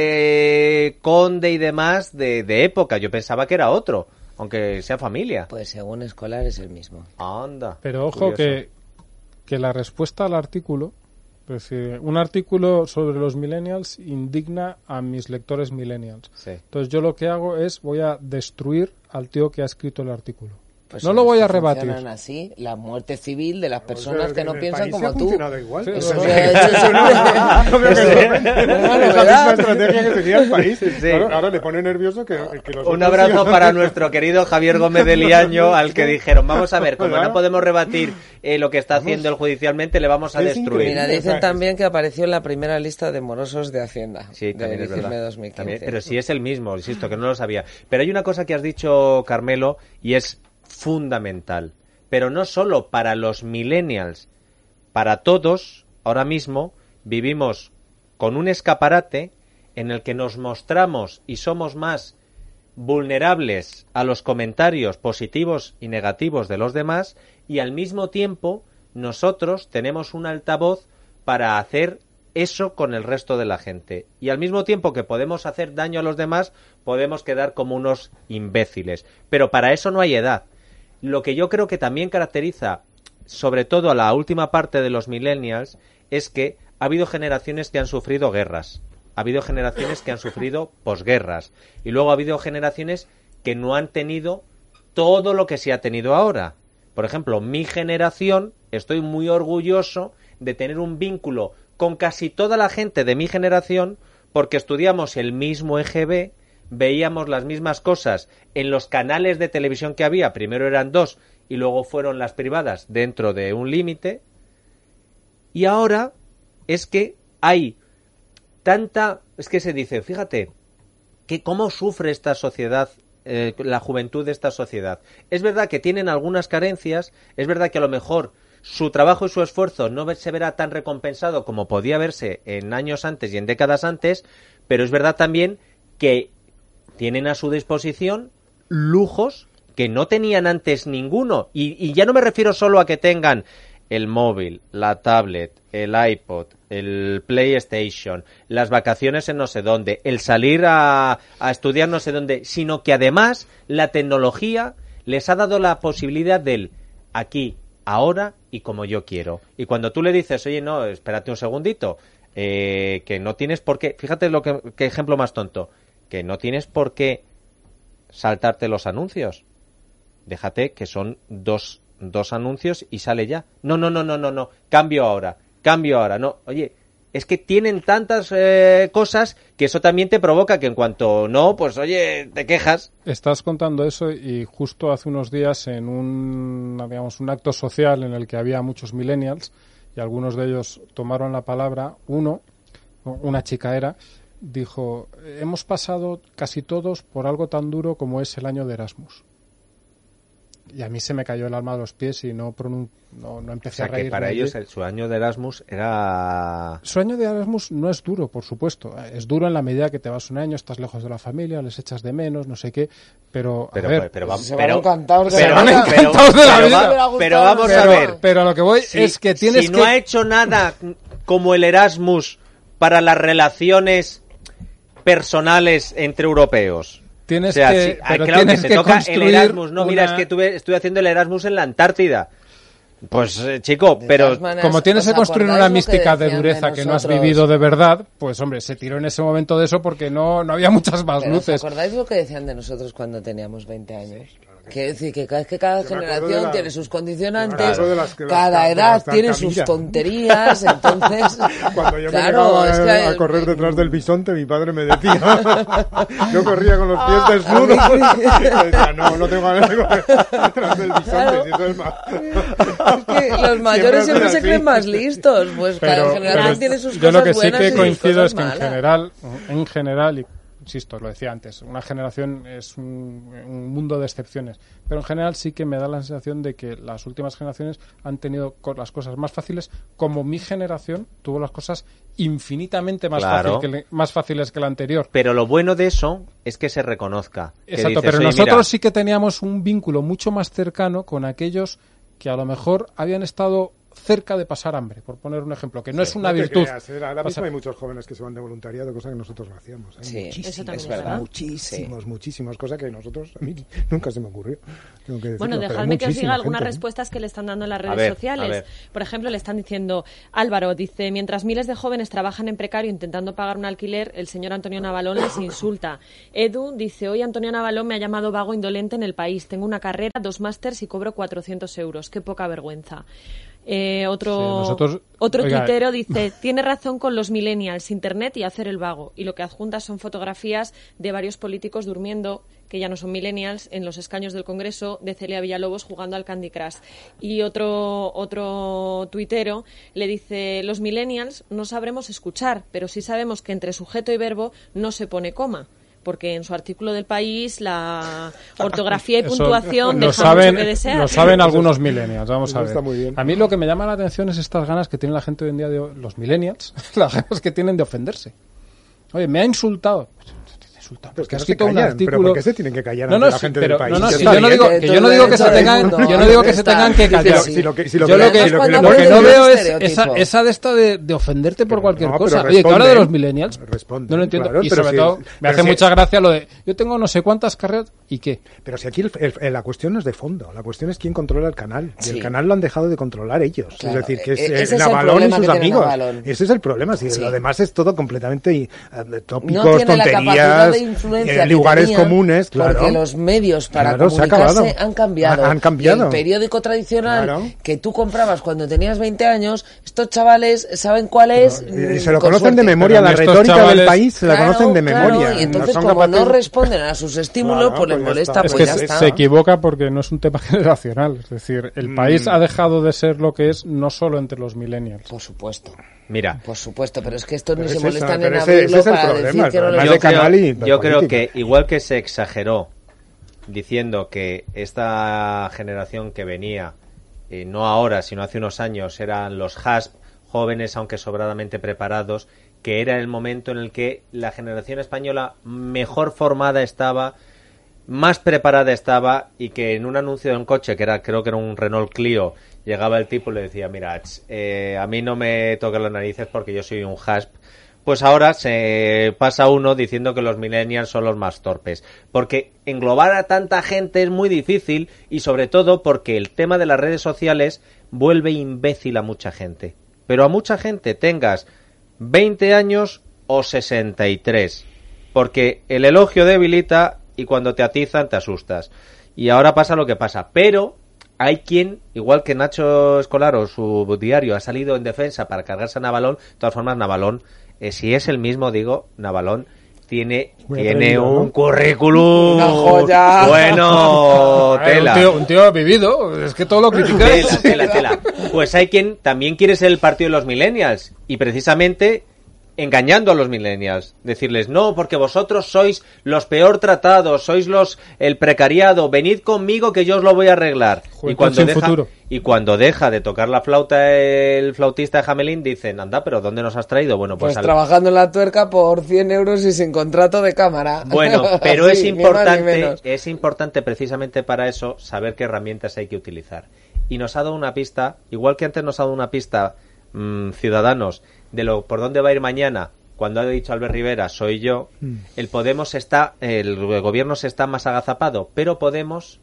eh, Conde y demás de, de época. Yo pensaba que era otro, aunque sea familia. Pues según Escolar es el mismo. Anda. Pero ojo que, que la respuesta al artículo, es decir, un artículo sobre los millennials indigna a mis lectores millennials. Sí. Entonces yo lo que hago es voy a destruir al tío que ha escrito el artículo. Pues no lo voy a rebatir. Funcionan así la muerte civil de las personas O sea, que no el piensan país como ha tú. funcionado igual. Sí, Eso eso es- es- eso no- no veo que eso- se- no, es la ¿verdad? misma estrategia que tenía el país. Sí. Claro, ahora le pone nervioso que, que los Un otros abrazo sigan. para nuestro querido Javier Gómez de Liaño, al que dijeron, vamos a ver, como Claro. no podemos rebatir eh, lo que está haciendo él judicialmente, le vamos a Es destruir. Mira, dicen también que apareció en la primera lista de morosos de Hacienda. Sí, también de es diciembre de verdad. dos mil quince. También, pero sí es el mismo, insisto, que no lo sabía. Pero hay una cosa que has dicho, Carmelo, y es fundamental. Pero no solo para los millennials, para todos, ahora mismo vivimos con un escaparate en el que nos mostramos y somos más vulnerables a los comentarios positivos y negativos de los demás, y al mismo tiempo nosotros tenemos un altavoz para hacer eso con el resto de la gente. Y al mismo tiempo que podemos hacer daño a los demás, podemos quedar como unos imbéciles. Pero para eso no hay edad. Lo que yo creo que también caracteriza, sobre todo a la última parte de los millennials, es que ha habido generaciones que han sufrido guerras, ha habido generaciones que han sufrido posguerras, y luego ha habido generaciones que no han tenido todo lo que se ha tenido ahora. Por ejemplo, mi generación, estoy muy orgulloso de tener un vínculo con casi toda la gente de mi generación, porque estudiamos el mismo E G B, veíamos las mismas cosas en los canales de televisión que había, primero eran dos y luego fueron las privadas dentro de un límite, y ahora es que hay tanta, es que se dice, fíjate, que cómo sufre esta sociedad, eh, la juventud de esta sociedad. Es verdad que tienen algunas carencias, es verdad que a lo mejor su trabajo y su esfuerzo no se verá tan recompensado como podía verse en años antes y en décadas antes, pero es verdad también que tienen a su disposición lujos que no tenían antes ninguno. Y, y ya no me refiero solo a que tengan el móvil, la tablet, el iPod, el PlayStation, las vacaciones en no sé dónde, el salir a, a estudiar no sé dónde, sino que además la tecnología les ha dado la posibilidad del aquí, ahora y como yo quiero. Y cuando tú le dices, oye, no, espérate un segundito, eh, que no tienes por qué, fíjate lo que, qué ejemplo más tonto, que no tienes por qué saltarte los anuncios. Déjate que son dos, dos anuncios y sale ya. No, no, no, no, no, no. Cambio ahora. Cambio ahora. No, oye, es que tienen tantas eh, cosas que eso también te provoca que en cuanto no, pues oye, te quejas. Estás contando eso y justo hace unos días en un, digamos, un acto social en el que había muchos millennials y algunos de ellos tomaron la palabra, uno, una chica era, dijo, hemos pasado casi todos por algo tan duro como es el año de Erasmus. Y a mí se me cayó el alma a los pies y no, pronun- no, no empecé O sea, a reír. que para ellos el, su año de Erasmus era... Su año de Erasmus no es duro, por supuesto. Es duro en la medida que te vas un año, estás lejos de la familia, les echas de menos, no sé qué, pero, Pero, a ver... pero, vamos, Se pero, van encantados de pero, la vida. pero- Encantados de la pero vida. va- pero vamos pero, a ver. Pero a lo que voy Si- es que tienes si que... no ha hecho nada como el Erasmus para las relaciones personales entre europeos. Tienes o sea, que- si- ah, pero claro que tienes se que toca el construir Erasmus. No, mira, una- es que tuve, estoy haciendo el Erasmus en la Antártida. Pues, eh, chico, pero... Como tienes que construir una mística de dureza que no has vivido de verdad, pues hombre, se tiró en ese momento de eso porque no, no había muchas más Pero ¿os luces. acordáis lo que decían de nosotros cuando teníamos veinte años? Quiere decir que cada, que cada generación la, tiene sus condicionantes, de las, de cada las, edad las tiene sus tonterías, entonces... Cuando yo claro, me dejaba es a, que... a correr detrás del bisonte, mi padre me decía... yo corría con los pies desnudos. Decía, no, no tengo ganas de correr detrás del bisonte. Claro. Si eso es, más... es que los mayores siempre, siempre se creen más listos, pues pero, cada generación pero tiene sus yo cosas lo que buenas sí que y coincido es que malas. en general, en general, y insisto, lo decía antes, una generación es un, un mundo de excepciones, pero en general sí que me da la sensación de que las últimas generaciones han tenido co- las cosas más fáciles, como mi generación tuvo las cosas infinitamente más, claro. fácil que le, más fáciles que la anterior. Pero lo bueno de eso es que se reconozca. Exacto, que dices, pero nosotros mira, sí que teníamos un vínculo mucho más cercano con aquellos que a lo mejor habían estado cerca de pasar hambre, por poner un ejemplo, que no sí, es una no virtud. Creas, ¿eh? Ahora mismo hay muchos jóvenes que se van de voluntariado, cosa que nosotros no hacíamos. ¿eh? Sí, muchísimos, eso también es verdad. Muchísimos, sí. muchísimos, cosa que nosotros, a mí nunca se me ocurrió. Tengo que decirlo, bueno, dejadme que os diga algunas gente, respuestas que le están dando en las redes ver, sociales. Por ejemplo, le están diciendo, Álvaro dice, mientras miles de jóvenes trabajan en precario intentando pagar un alquiler, el señor Antonio Navalón les insulta. Edu dice, hoy Antonio Navalón me ha llamado vago indolente en el país. Tengo una carrera, dos másters y cobro cuatrocientos euros. Qué poca vergüenza. Eh, otro sí, nosotros, otro oiga, tuitero dice, tiene razón con los millennials, internet y hacer el vago. Y lo que adjunta son fotografías de varios políticos durmiendo, que ya no son millennials, en los escaños del Congreso, de Celia Villalobos jugando al Candy Crush. Y otro, otro tuitero le dice, los millennials no sabremos escuchar, pero sí sabemos que entre sujeto y verbo no se pone coma. Porque en su artículo del País la ortografía y puntuación lo dejan saben, mucho que desear. Lo saben algunos millennials, vamos Eso a ver. Está muy bien. A mí lo que me llama la atención es estas ganas que tiene la gente hoy en día, de los millennials, las ganas que tienen de ofenderse. Oye, me ha insultado. Insultado, pues que ha escrito un artículo. Pero ¿por qué se tienen que callar no, no, ante sí, la gente pero, del país? No, no, sí, sí, yo no digo que yo no digo que se tengan, yo no digo que se tengan que callar. Si lo que si lo yo lo que, si lo que, lo lo que que no veo es esa, esa de esta de, de ofenderte por cualquier no, cosa. Responden, Oye, que habla de los millennials. Responden, no lo entiendo. Claro, y sobre si, todo, me hace si, mucha gracia lo de yo tengo no sé cuántas carreras y qué. Pero si aquí el, el, la cuestión no es de fondo, la cuestión es quién controla el canal. Sí. Y el canal lo han dejado de controlar ellos. Claro, es decir, que es, ese eh, es Navalón y sus amigos. Navalón. Ese es el problema. Si sí. Lo demás es todo completamente uh, tópicos, no tiene tonterías, eh, lugares comunes. Claro. Porque los medios para claro, comunicarse han cambiado. Han cambiado. Y el periódico tradicional claro. que tú comprabas cuando tenías veinte años, estos chavales saben cuál es. Pero, y se lo conocen suerte. de memoria, la retórica chavales, del país se la claro, conocen de memoria. Claro, y entonces, no como capaces... no responden a sus estímulos, claro, pues les pues molesta. Es pues que ya se, está. se equivoca porque no es un tema generacional. Es decir, el mm. país ha dejado de ser lo que es no solo entre los millennials. Por supuesto. Mira, por supuesto, pero es que estos no se esa, molestan en ese, abrirlo ese para problema, decir que no les yo, creo, y yo creo que igual que se exageró diciendo que esta generación que venía, eh, no ahora, sino hace unos años, eran los H A S P, jóvenes aunque sobradamente preparados, que era el momento en el que la generación española mejor formada estaba, más preparada estaba, y que en un anuncio de un coche, que era creo que era un Renault Clio, llegaba el tipo y le decía, mira, eh, a mí no me toques las narices porque yo soy un H A S P. Pues ahora se pasa uno diciendo que los millennials son los más torpes. Porque englobar a tanta gente es muy difícil, y sobre todo porque el tema de las redes sociales vuelve imbécil a mucha gente. Pero a mucha gente, tengas veinte años o sesenta y tres. Porque el elogio debilita y cuando te atizan te asustas. Y ahora pasa lo que pasa. Pero hay quien, igual que Nacho Escolaro, su diario, ha salido en defensa para cargarse a Navalón. De todas formas, Navalón, eh, si es el mismo, digo, Navalón tiene Muy tiene atrevido, un ¿no? currículum una joya. Bueno, tela. Un tío, un tío vivido, es que todo lo criticáis. Tela, tela, tela. Pues hay quien también quiere ser el partido de los millennials, y precisamente engañando a los millennials, decirles no, porque vosotros sois los peor tratados, sois los el precariado, venid conmigo que yo os lo voy a arreglar. Juventud y cuando deja futuro. y cuando deja de tocar la flauta el flautista de Hamelin, dicen, anda, pero ¿dónde nos has traído? Bueno, pues, pues al... trabajando en la tuerca por cien euros y sin contrato de cámara. Bueno, pero sí, es importante, más, es importante precisamente para eso saber qué herramientas hay que utilizar. Y nos ha dado una pista, igual que antes nos ha dado una pista mmm, Ciudadanos, de lo por dónde va a ir mañana, cuando ha dicho Albert Rivera, soy yo, mm. el Podemos está, el gobierno se está más agazapado, pero Podemos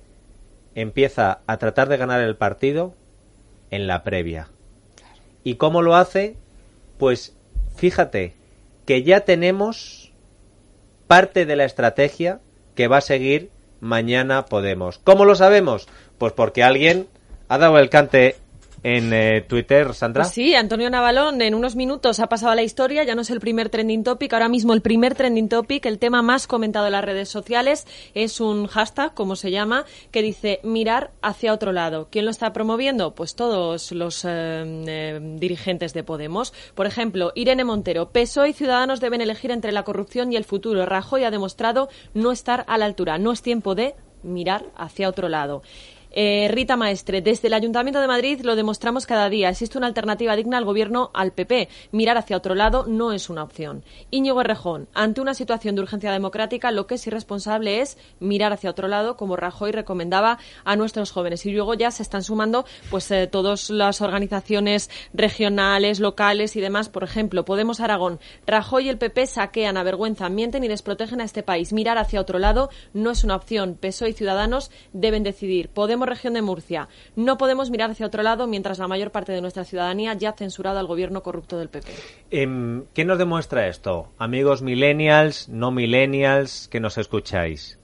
empieza a tratar de ganar el partido en la previa. ¿Y cómo lo hace? Pues fíjate que ya tenemos parte de la estrategia que va a seguir mañana Podemos. ¿Cómo lo sabemos? Pues porque alguien ha dado el cante en eh, Twitter, Sandra. Pues sí, Antonio Navalón en unos minutos ha pasado a la historia, ya no es el primer trending topic, ahora mismo el primer trending topic, el tema más comentado en las redes sociales es un hashtag, como se llama, que dice mirar hacia otro lado. ¿Quién lo está promoviendo? Pues todos los eh, eh, dirigentes de Podemos. Por ejemplo, Irene Montero, P S O E y Ciudadanos deben elegir entre la corrupción y el futuro. Rajoy ha demostrado no estar a la altura, no es tiempo de mirar hacia otro lado. Eh, Rita Maestre, desde el Ayuntamiento de Madrid lo demostramos cada día. Existe una alternativa digna al gobierno al P P. Mirar hacia otro lado no es una opción. Íñigo Errejón, ante una situación de urgencia democrática, lo que es irresponsable es mirar hacia otro lado, como Rajoy recomendaba a nuestros jóvenes. Y luego ya se están sumando pues eh, todas las organizaciones regionales, locales y demás. Por ejemplo, Podemos Aragón. Rajoy y el P P saquean, avergüenzan, mienten y desprotegen a este país. Mirar hacia otro lado no es una opción. P S O E y Ciudadanos deben decidir. Podemos Región de Murcia. No podemos mirar hacia otro lado mientras la mayor parte de nuestra ciudadanía ya ha censurado al gobierno corrupto del P P. Eh, ¿Qué nos demuestra esto? Amigos millennials, no millennials, que nos escucháis.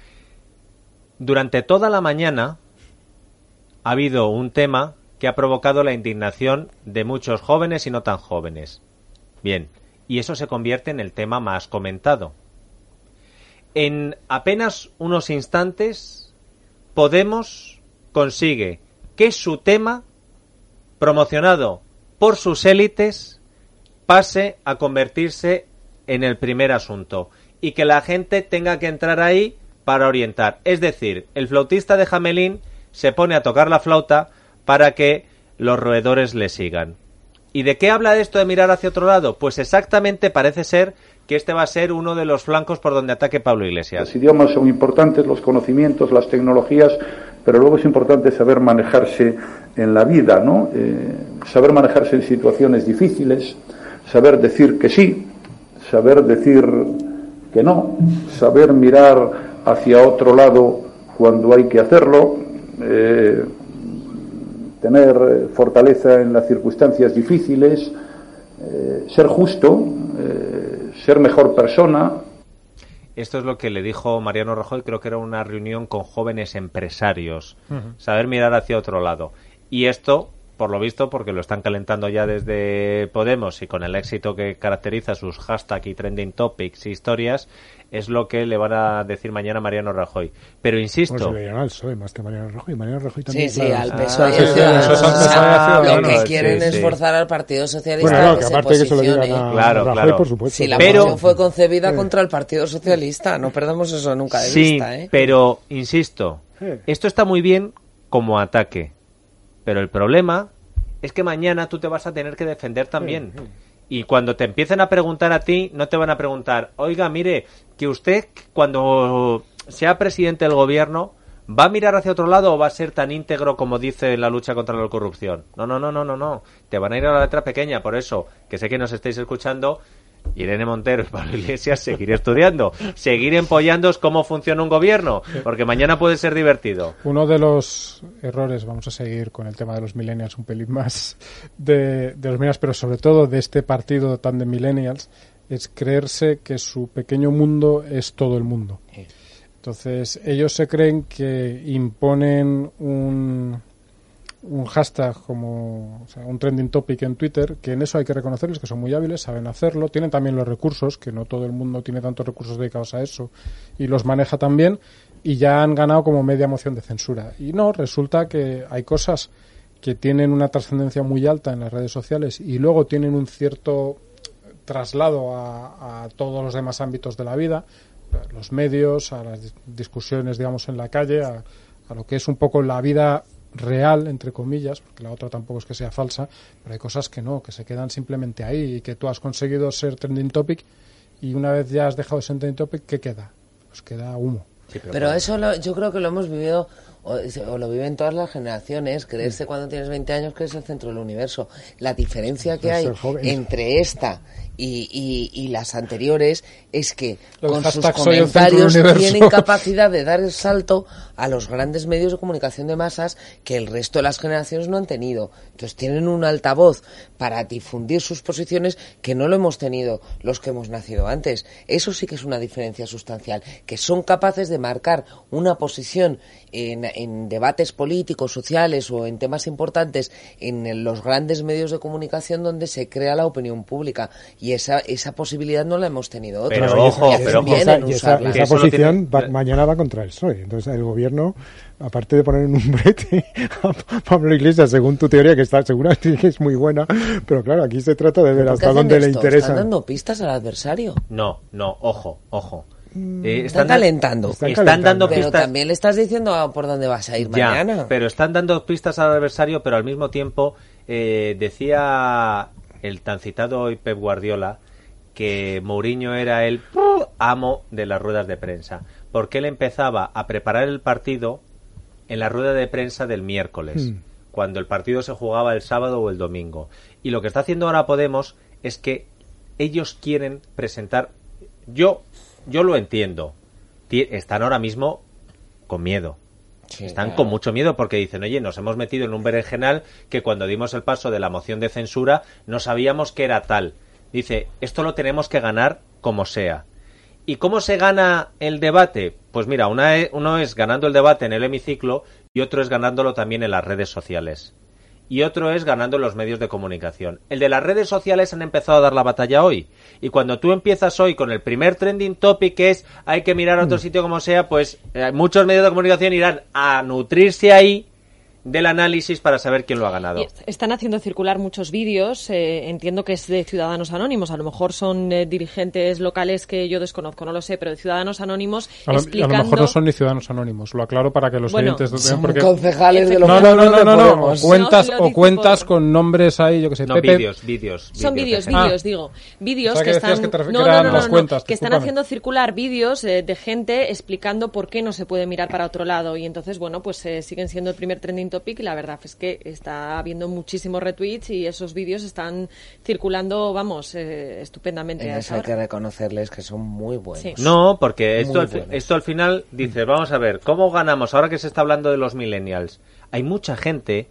Durante toda la mañana ha habido un tema que ha provocado la indignación de muchos jóvenes y no tan jóvenes. Bien, y eso se convierte en el tema más comentado. En apenas unos instantes, Podemos consigue que su tema, promocionado por sus élites, pase a convertirse en el primer asunto y que la gente tenga que entrar ahí para orientar. Es decir, el flautista de Hamelín se pone a tocar la flauta para que los roedores le sigan. ¿Y de qué habla esto de mirar hacia otro lado? Pues exactamente parece ser que este va a ser uno de los flancos por donde ataque Pablo Iglesias. Los idiomas son importantes, los conocimientos, las tecnologías, pero luego es importante saber manejarse en la vida, ¿no? Eh, saber manejarse en situaciones difíciles, saber decir que sí, saber decir que no, saber mirar hacia otro lado cuando hay que hacerlo, eh, tener fortaleza en las circunstancias difíciles, eh, ser justo, eh, ser mejor persona. Esto es lo que le dijo Mariano Rajoy, creo que era una reunión con jóvenes empresarios, Uh-huh. saber mirar hacia otro lado. Y esto, por lo visto, porque lo están calentando ya desde Podemos y con el éxito que caracteriza sus hashtag y trending topics y historias, es lo que le van a decir mañana a Mariano Rajoy. Pero insisto... Pues le dirán al P S O E más que a Mariano Rajoy. Mariano Rajoy también, Sí, sí, claro. al P S O E. Ah, sí, sí, eso es al P S O E, Ah, claro, lo que sí, quieren sí. es forzar al Partido Socialista Bueno, a no, que que se aparte que se lo digan posicione. a Claro, Rajoy, claro. por supuesto. Si la Pero- moción fue concebida contra el Partido Socialista, no perdamos eso nunca de Sí, vista, ¿eh? pero, insisto, esto está muy bien como ataque, pero el problema es que mañana tú te vas a tener que defender también. Y cuando te empiecen a preguntar a ti, no te van a preguntar, oiga, mire, que usted cuando sea presidente del gobierno, ¿va a mirar hacia otro lado o va a ser tan íntegro como dice en la lucha contra la corrupción? No, no, no, no, no, no. Te van a ir a la letra pequeña, por eso, que sé que nos estáis escuchando, Irene Montero y Pablo Iglesias, seguir estudiando, seguir empollándoos cómo funciona un gobierno, porque mañana puede ser divertido. Uno de los errores, vamos a seguir con el tema de los millennials un pelín más, de, de los millennials, pero sobre todo de este partido tan de millennials, es creerse que su pequeño mundo es todo el mundo. Entonces, ellos se creen que imponen un, un hashtag como o sea, un trending topic en Twitter, que en eso hay que reconocerles que son muy hábiles, saben hacerlo, tienen también los recursos, que no todo el mundo tiene tantos recursos dedicados a eso, y los maneja también, y ya han ganado como media moción de censura. Y no, resulta que hay cosas que tienen una trascendencia muy alta en las redes sociales y luego tienen un cierto traslado a, a todos los demás ámbitos de la vida, a los medios, a las discusiones, digamos, en la calle, a, a lo que es un poco la vida real, entre comillas, porque la otra tampoco es que sea falsa, pero hay cosas que no, que se quedan simplemente ahí y que tú has conseguido ser trending topic y una vez ya has dejado de ser trending topic, ¿qué queda? Pues queda humo. Pero eso lo- yo creo que lo hemos vivido o, o lo viven todas las generaciones, creerse cuando tienes veinte años que es el centro del universo. La diferencia que hay entre esta y, y, y las anteriores es que Los con sus comentarios comentarios tienen capacidad de dar el salto a los grandes medios de comunicación de masas que el resto de las generaciones no han tenido. Entonces tienen un altavoz para difundir sus posiciones que no lo hemos tenido los que hemos nacido antes. Eso sí que es una diferencia sustancial, que son capaces de marcar una posición en, en debates políticos, sociales o en temas importantes en los grandes medios de comunicación donde se crea la opinión pública. Y esa esa posibilidad no la hemos tenido otros. Pero ojo, pero y esa, y esa, esa posición tiene... va, mañana va contra el P S O E. Entonces el gobierno, aparte de poner en un brete a Pablo Iglesias, según tu teoría, que está seguramente que es muy buena, pero claro, aquí se trata de ver hasta dónde le interesa. ¿Están dando pistas al adversario? No, no, ojo, ojo. Eh, están, están calentando. Están, están calentando. dando pero pistas. También le estás diciendo por dónde vas a ir ya, mañana. Pero están dando pistas al adversario, pero al mismo tiempo eh, decía el tan citado hoy Pep Guardiola que Mourinho era el amo de las ruedas de prensa, porque él empezaba a preparar el partido en la rueda de prensa del miércoles, mm. cuando el partido se jugaba el sábado o el domingo. Y lo que está haciendo ahora Podemos es que ellos quieren presentar... Yo, yo lo entiendo. Están ahora mismo con miedo. Sí, Están claro. con mucho miedo porque dicen, oye, nos hemos metido en un berenjenal que cuando dimos el paso de la moción de censura no sabíamos que era tal. Dice, esto lo tenemos que ganar como sea. ¿Y cómo se gana el debate? Pues mira, una es, uno es ganando el debate en el hemiciclo y otro es ganándolo también en las redes sociales. Y otro es ganando en los medios de comunicación. El de las redes sociales han empezado a dar la batalla hoy. Y cuando tú empiezas hoy con el primer trending topic, que es hay que mirar a otro sitio como sea, pues eh, muchos medios de comunicación irán a nutrirse ahí del análisis para saber quién lo ha ganado. Y están haciendo circular muchos vídeos, eh, entiendo que es de Ciudadanos Anónimos, a lo mejor son eh, dirigentes locales que yo desconozco, no lo sé, pero de Ciudadanos Anónimos a lo, explicando... A lo mejor no son ni Ciudadanos Anónimos, lo aclaro para que los bueno, oyentes... Son porque... concejales de los no, no, no, no, no, no, no, cuentas, no, o cuentas por... con nombres ahí, yo que sé, no, Pepe... vídeos, vídeos. Son vídeos, vídeos, ah. digo. Vídeos o sea, que, que están... Que te no, no, no, no, las no, cuentas, que están haciendo circular vídeos eh, de gente explicando por qué no se puede mirar para otro lado. Y entonces, bueno, pues eh, siguen siendo el primer trending topic y la verdad es que está habiendo muchísimos retweets y esos vídeos están circulando, vamos, eh, estupendamente. En eso hay que reconocerles que son muy buenos. Sí. No, porque esto al, esto al final dice, vamos a ver, ¿cómo ganamos? Ahora que se está hablando de los millennials, hay mucha gente,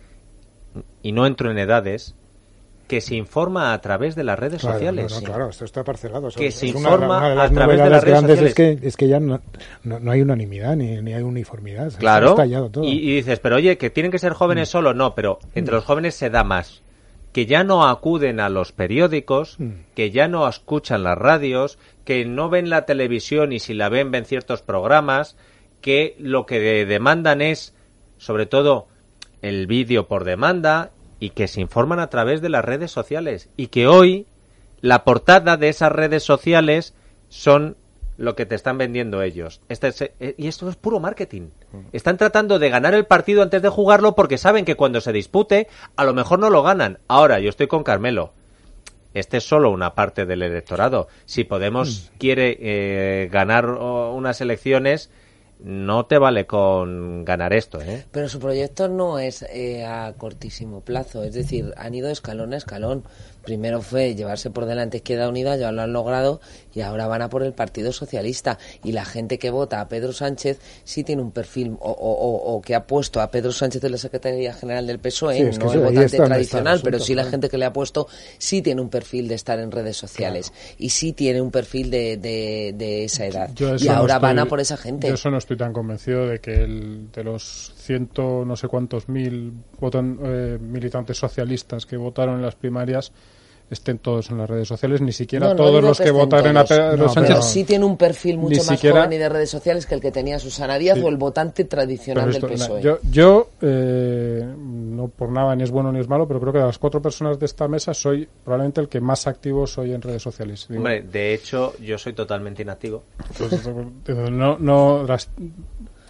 y no entro en edades, que se informa a través de las redes claro, sociales. No, no, claro, esto está parcelado. Que es se una, informa una de las a través de las redes grandes sociales. Es que, es que ya no, no, no hay unanimidad ni, ni hay uniformidad. Claro, está estallado todo. Y, y dices, pero oye, que tienen que ser jóvenes mm. solo. No, pero entre mm. los jóvenes se da más. Que ya no acuden a los periódicos, mm. que ya no escuchan las radios, que no ven la televisión y si la ven, ven ciertos programas, que lo que de- demandan es, sobre todo, el vídeo por demanda y que se informan a través de las redes sociales y que hoy la portada de esas redes sociales son lo que te están vendiendo ellos. Este es, eh, y esto es puro marketing. Están tratando de ganar el partido antes de jugarlo porque saben que cuando se dispute a lo mejor no lo ganan. Ahora, yo estoy con Carmelo. Este es solo una parte del electorado. Si Podemos mm. quiere eh, ganar oh, unas elecciones, no te vale con ganar esto, ¿eh? Pero su proyecto no es eh, a cortísimo plazo, es decir, han ido escalón a escalón. Primero fue llevarse por delante Izquierda Unida, ya lo han logrado, y ahora van a por el Partido Socialista. Y la gente que vota a Pedro Sánchez sí tiene un perfil, o, o, o, o que ha puesto a Pedro Sánchez de la Secretaría General del P S O E, sí, es no el votante tradicional, pero sí la gente que le ha puesto sí tiene un perfil de estar en redes sociales, claro. Y sí tiene un perfil de, de, de esa edad. Y ahora no estoy, van a por esa gente. Yo eso no estoy tan convencido de que el, de los ciento no sé cuántos mil votan, eh, militantes socialistas que votaron en las primarias estén todos en las redes sociales, ni siquiera no, no todos los que, que votaron a Pedro no, Sánchez. Pero sí tiene un perfil mucho más siquiera... joven y de redes sociales que el que tenía Susana Díaz, sí. O el votante tradicional esto, del P S O E. Yo, yo eh, no por nada, ni es bueno ni es malo, pero creo que de las cuatro personas de esta mesa soy probablemente el que más activo soy en redes sociales. Digo, hombre, de hecho, yo soy totalmente inactivo. Pues, no, no, las,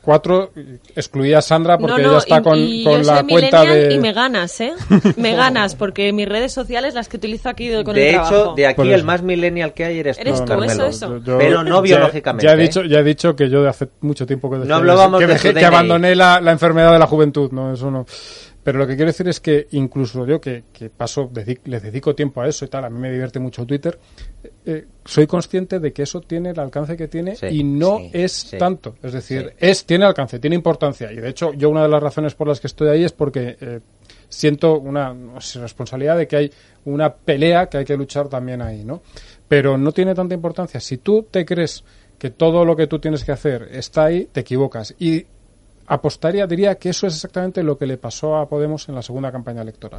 cuatro, excluía a Sandra porque no, no, ella está y, con, y con yo la soy cuenta de... Y me ganas, ¿eh? Me ganas, porque mis redes sociales, las que utilizo aquí con de el hecho, trabajo. de aquí el más millennial que hay eres tú, Eres tú, Carmelo. eso, eso. Yo- Pero no ya- biológicamente. Ya, he ¿eh? dicho, ya he dicho que yo de hace mucho tiempo que dejé, No hablábamos que, de dejé- tu que D N I. abandoné la, la enfermedad de la juventud, no, eso no. Pero lo que quiero decir es que incluso yo, que, que paso, dedic- le dedico tiempo a eso y tal, a mí me divierte mucho Twitter, eh, soy consciente de que eso tiene el alcance que tiene Sí, y no sí, es sí. tanto. Es decir, es tiene alcance, tiene importancia. Y de hecho, yo una de las razones por las que estoy ahí es porque eh, siento una no sé, responsabilidad de que hay una pelea que hay que luchar también ahí, ¿no? Pero no tiene tanta importancia. Si tú te crees que todo lo que tú tienes que hacer está ahí, te equivocas. Y apostaría, diría que eso es exactamente lo que le pasó a Podemos en la segunda campaña electoral.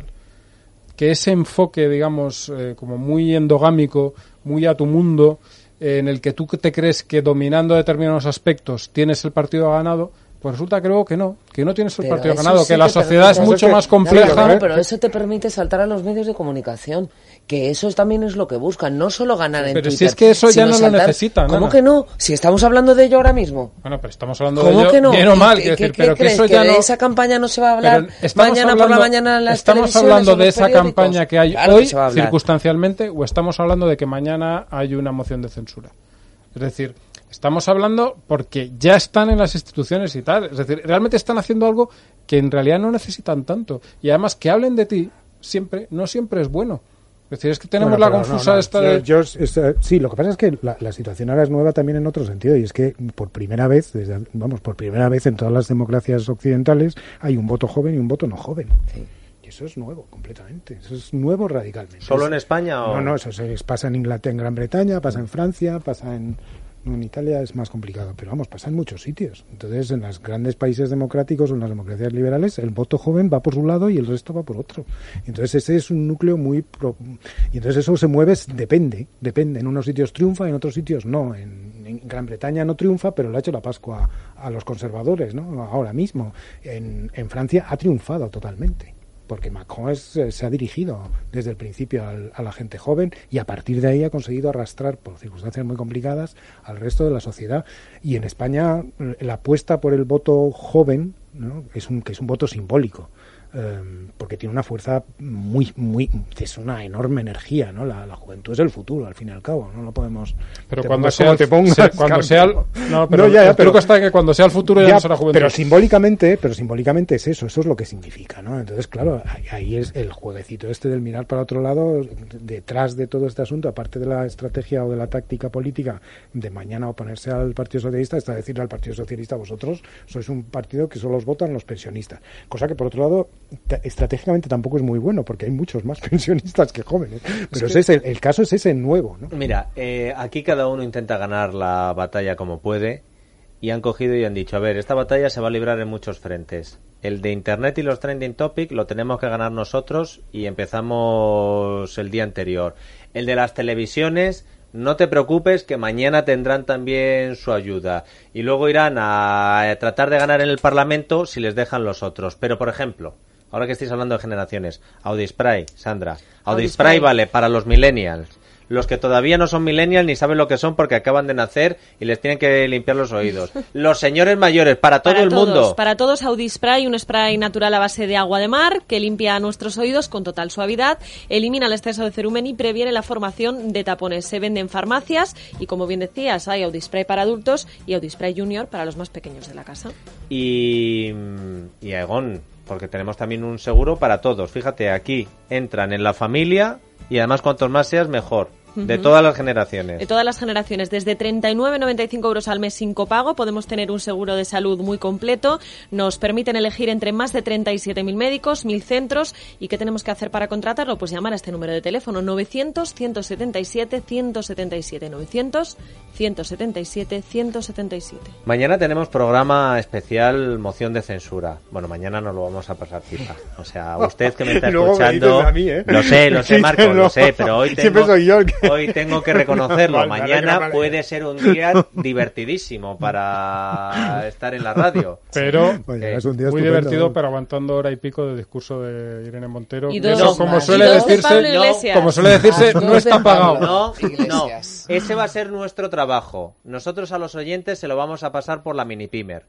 Que ese enfoque, digamos, eh, como muy endogámico, muy a tu mundo, eh, en el que tú te crees que dominando determinados aspectos tienes el partido ganado, pues resulta que luego que no, que no tienes el Pero partido eso ganado, sí que la te sociedad es permite- mucho más Claro, compleja. claro, pero eso te permite saltar a los medios de comunicación, que eso también es lo que buscan, no solo ganar en Pero Twitter. si es que eso ya sino no lo saltar- necesitan, ¿Cómo Ana. que no? Si estamos hablando de ello ahora mismo. Bueno, pero estamos hablando ¿Cómo de ello que no? bien o ¿Y mal, qué- quiero qué- decir, qué pero que crees? eso ¿Que ya de no... esa campaña no se va a hablar Pero estamos mañana por la hablando- mañana en las ¿Estamos televisiones hablando o en de los esa periódicos? campaña que hay Claro hoy que se va a hablar. circunstancialmente o estamos hablando de que mañana hay una moción de censura? Es decir, estamos hablando porque ya están en las instituciones y tal. Es decir, realmente están haciendo algo que en realidad no necesitan tanto. Y además que hablen de ti siempre, no siempre es bueno. Es decir, es que tenemos Bueno, la pero confusa no, no, esta yo- de... yo es- eh, sí, lo que pasa es que la, la situación ahora es nueva también en otro sentido, y es que por primera vez, desde, vamos, por primera vez en todas las democracias occidentales hay un voto joven y un voto no joven. Y eso es nuevo, completamente. Eso es nuevo radicalmente. ¿Solo Es- en España o...? No, no, eso se, pasa en Inglaterra, en Gran Bretaña, pasa en Francia, pasa en... No, en Italia es más complicado, pero vamos, pasa en muchos sitios. Entonces, en los grandes países democráticos o en las democracias liberales, el voto joven va por su lado y el resto va por otro. Entonces, ese es un núcleo muy... Pro... Y entonces eso se mueve, depende, depende. En unos sitios triunfa, en otros sitios no. En, en Gran Bretaña no triunfa, pero le ha hecho la Pascua a, a los conservadores, ¿no? Ahora mismo. En, en Francia ha triunfado totalmente, porque Macron es, eh, se ha dirigido desde el principio al, a la gente joven y a partir de ahí ha conseguido arrastrar, por circunstancias muy complicadas, al resto de la sociedad. Y en España eh, la apuesta por el voto joven, ¿no? es un que es un voto simbólico, eh, porque tiene una fuerza muy, muy, es una enorme energía, ¿no? La, la juventud es el futuro, al fin y al cabo, no lo podemos... Pero te cuando pongas sea, como el, te pongas, se- cuando claro, sea el, no, pero No, ya, ya, el pero- truco está en que cuando sea el futuro ya, Ya, no será juventud. pero simbólicamente, pero simbólicamente es eso, eso es lo que significa, ¿no? Entonces, claro, ahí, ahí es el jueguecito este del mirar para otro lado, detrás de todo este asunto, aparte de la estrategia o de la táctica política de mañana oponerse al Partido Socialista, está decirle al Partido Socialista, vosotros sois un partido que solo os votan los pensionistas. Cosa que, por otro lado, ta- estratégicamente tampoco es muy bueno, porque hay muchos más pensionistas que jóvenes. Pero Es que- ese es el, el caso es ese nuevo, ¿no? Mira, eh, aquí cada uno intenta ganar la batalla como puede y han cogido y han dicho, a ver, esta batalla se va a librar en muchos frentes. El de Internet y los trending topics lo tenemos que ganar nosotros y empezamos el día anterior. El de las televisiones, no te preocupes que mañana tendrán también su ayuda. Y luego irán a tratar de ganar en el Parlamento si les dejan los otros. Pero, por ejemplo, ahora que estáis hablando de generaciones, Audispray, Sandra. Audispray Audispray. vale para los millennials. Los que todavía no son millennials ni saben lo que son porque acaban de nacer y les tienen que limpiar los oídos. Los señores mayores, para todo Para el todos, mundo. Para todos, Audispray, un spray natural a base de agua de mar que limpia nuestros oídos con total suavidad, elimina el exceso de cerumen y previene la formación de tapones. Se vende en farmacias y, como bien decías, hay Audispray para adultos y Audispray Junior para los más pequeños de la casa. Y, y Aegon, porque tenemos también un seguro para todos. Fíjate, aquí entran en la familia y además cuantos más seas, mejor. De Ujú. todas las generaciones. De todas las generaciones, desde treinta y nueve noventa y cinco euros al mes sin copago, podemos tener un seguro de salud muy completo. Nos permiten elegir entre más de treinta y siete mil médicos, mil centros. ¿Y qué tenemos que hacer para contratarlo? Pues llamar a este número de teléfono novecientos ciento setenta y siete ciento setenta y siete. novecientos ciento setenta y siete ciento setenta y siete. Mañana tenemos programa especial moción de censura. Bueno, mañana nos lo vamos a pasar pipa. O sea, usted que me está Luego me escuchando... dices a mí, ¿eh? Lo sé, lo sé, Sí, Marco, no. lo sé, pero hoy Siempre tengo, soy yo el que- hoy tengo que reconocerlo. Vale, me alegra, Mañana me alegra. puede ser un día divertidísimo para estar en la radio. Pero Oye, Eh, es un día muy estupendo, divertido, ¿no? pero aguantando hora y pico de discurso de Irene Montero. Y Eso, dos como más. suele Y dos de decirse, Pablo Iglesias. como suele decirse, Las no dos de está pagado. Pablo. No, no, Iglesias. ese va a ser nuestro trabajo. Nosotros a los oyentes se lo vamos a pasar por la mini pimer.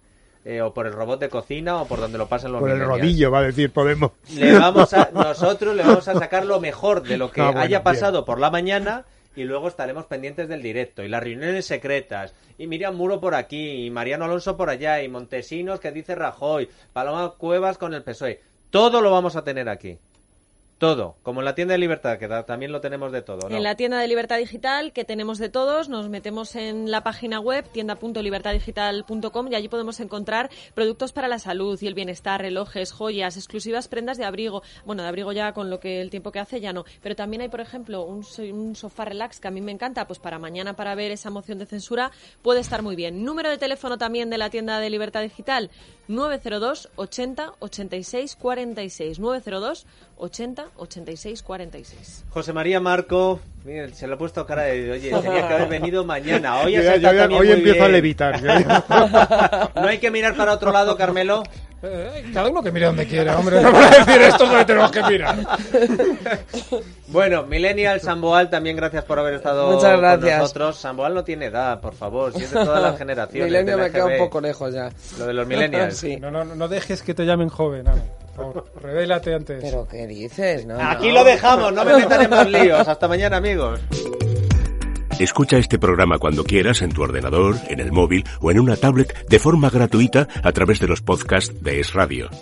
eh, o por el robot de cocina, o por donde lo pasen los Por el millennials. rodillo, va a decir Podemos. Le vamos a, nosotros le vamos a sacar lo mejor de lo que Ah, bueno, haya pasado bien. por la mañana, y luego estaremos pendientes del directo y las reuniones secretas, y Miriam Muro por aquí, y Mariano Alonso por allá, y Montesinos que dice Rajoy, Paloma Cuevas con el P S O E. Todo lo vamos a tener aquí. Todo, como en la tienda de Libertad, que también lo tenemos de todo, ¿no? En la tienda de Libertad Digital, que tenemos de todos, nos metemos en la página web tienda punto libertad digital punto com y allí podemos encontrar productos para la salud y el bienestar, relojes, joyas, exclusivas prendas de abrigo. Bueno, de abrigo ya con lo que el tiempo que hace ya no. Pero también hay, por ejemplo, un, so- un sofá relax que a mí me encanta, pues para mañana, para ver esa moción de censura, puede estar muy bien. Número de teléfono también de la tienda de Libertad Digital, nueve cero dos ochenta ochenta y seis cuarenta y seis. nueve cero dos ochenta ochenta y seis cuarenta y seis. José María Marco, miren, se le ha puesto cara de, oye, tenía que haber venido mañana. Hoy, Yo has ya- estado yo ya- también hoy muy empiezo a bien. levitar. No hay que mirar para otro lado, Carmelo. Eh, cada uno que mire donde quiera, hombre. No voy a decir esto donde tenemos que mirar. Bueno, Millennial Samboal, también gracias por haber estado Muchas gracias. con nosotros. Samboal no tiene edad, por favor, si es de todas las generaciones. Milenio de la me queda un G B. poco lejos ya. Lo de los millennials. Sí. No, no, no dejes que te llamen joven, Ana. Por favor, revélate antes. ¿Pero qué dices? No, Aquí no. lo dejamos, no me metan en más líos. Hasta mañana, amigos. Escucha este programa cuando quieras en tu ordenador, en el móvil o en una tablet de forma gratuita a través de los podcasts de Es Radio.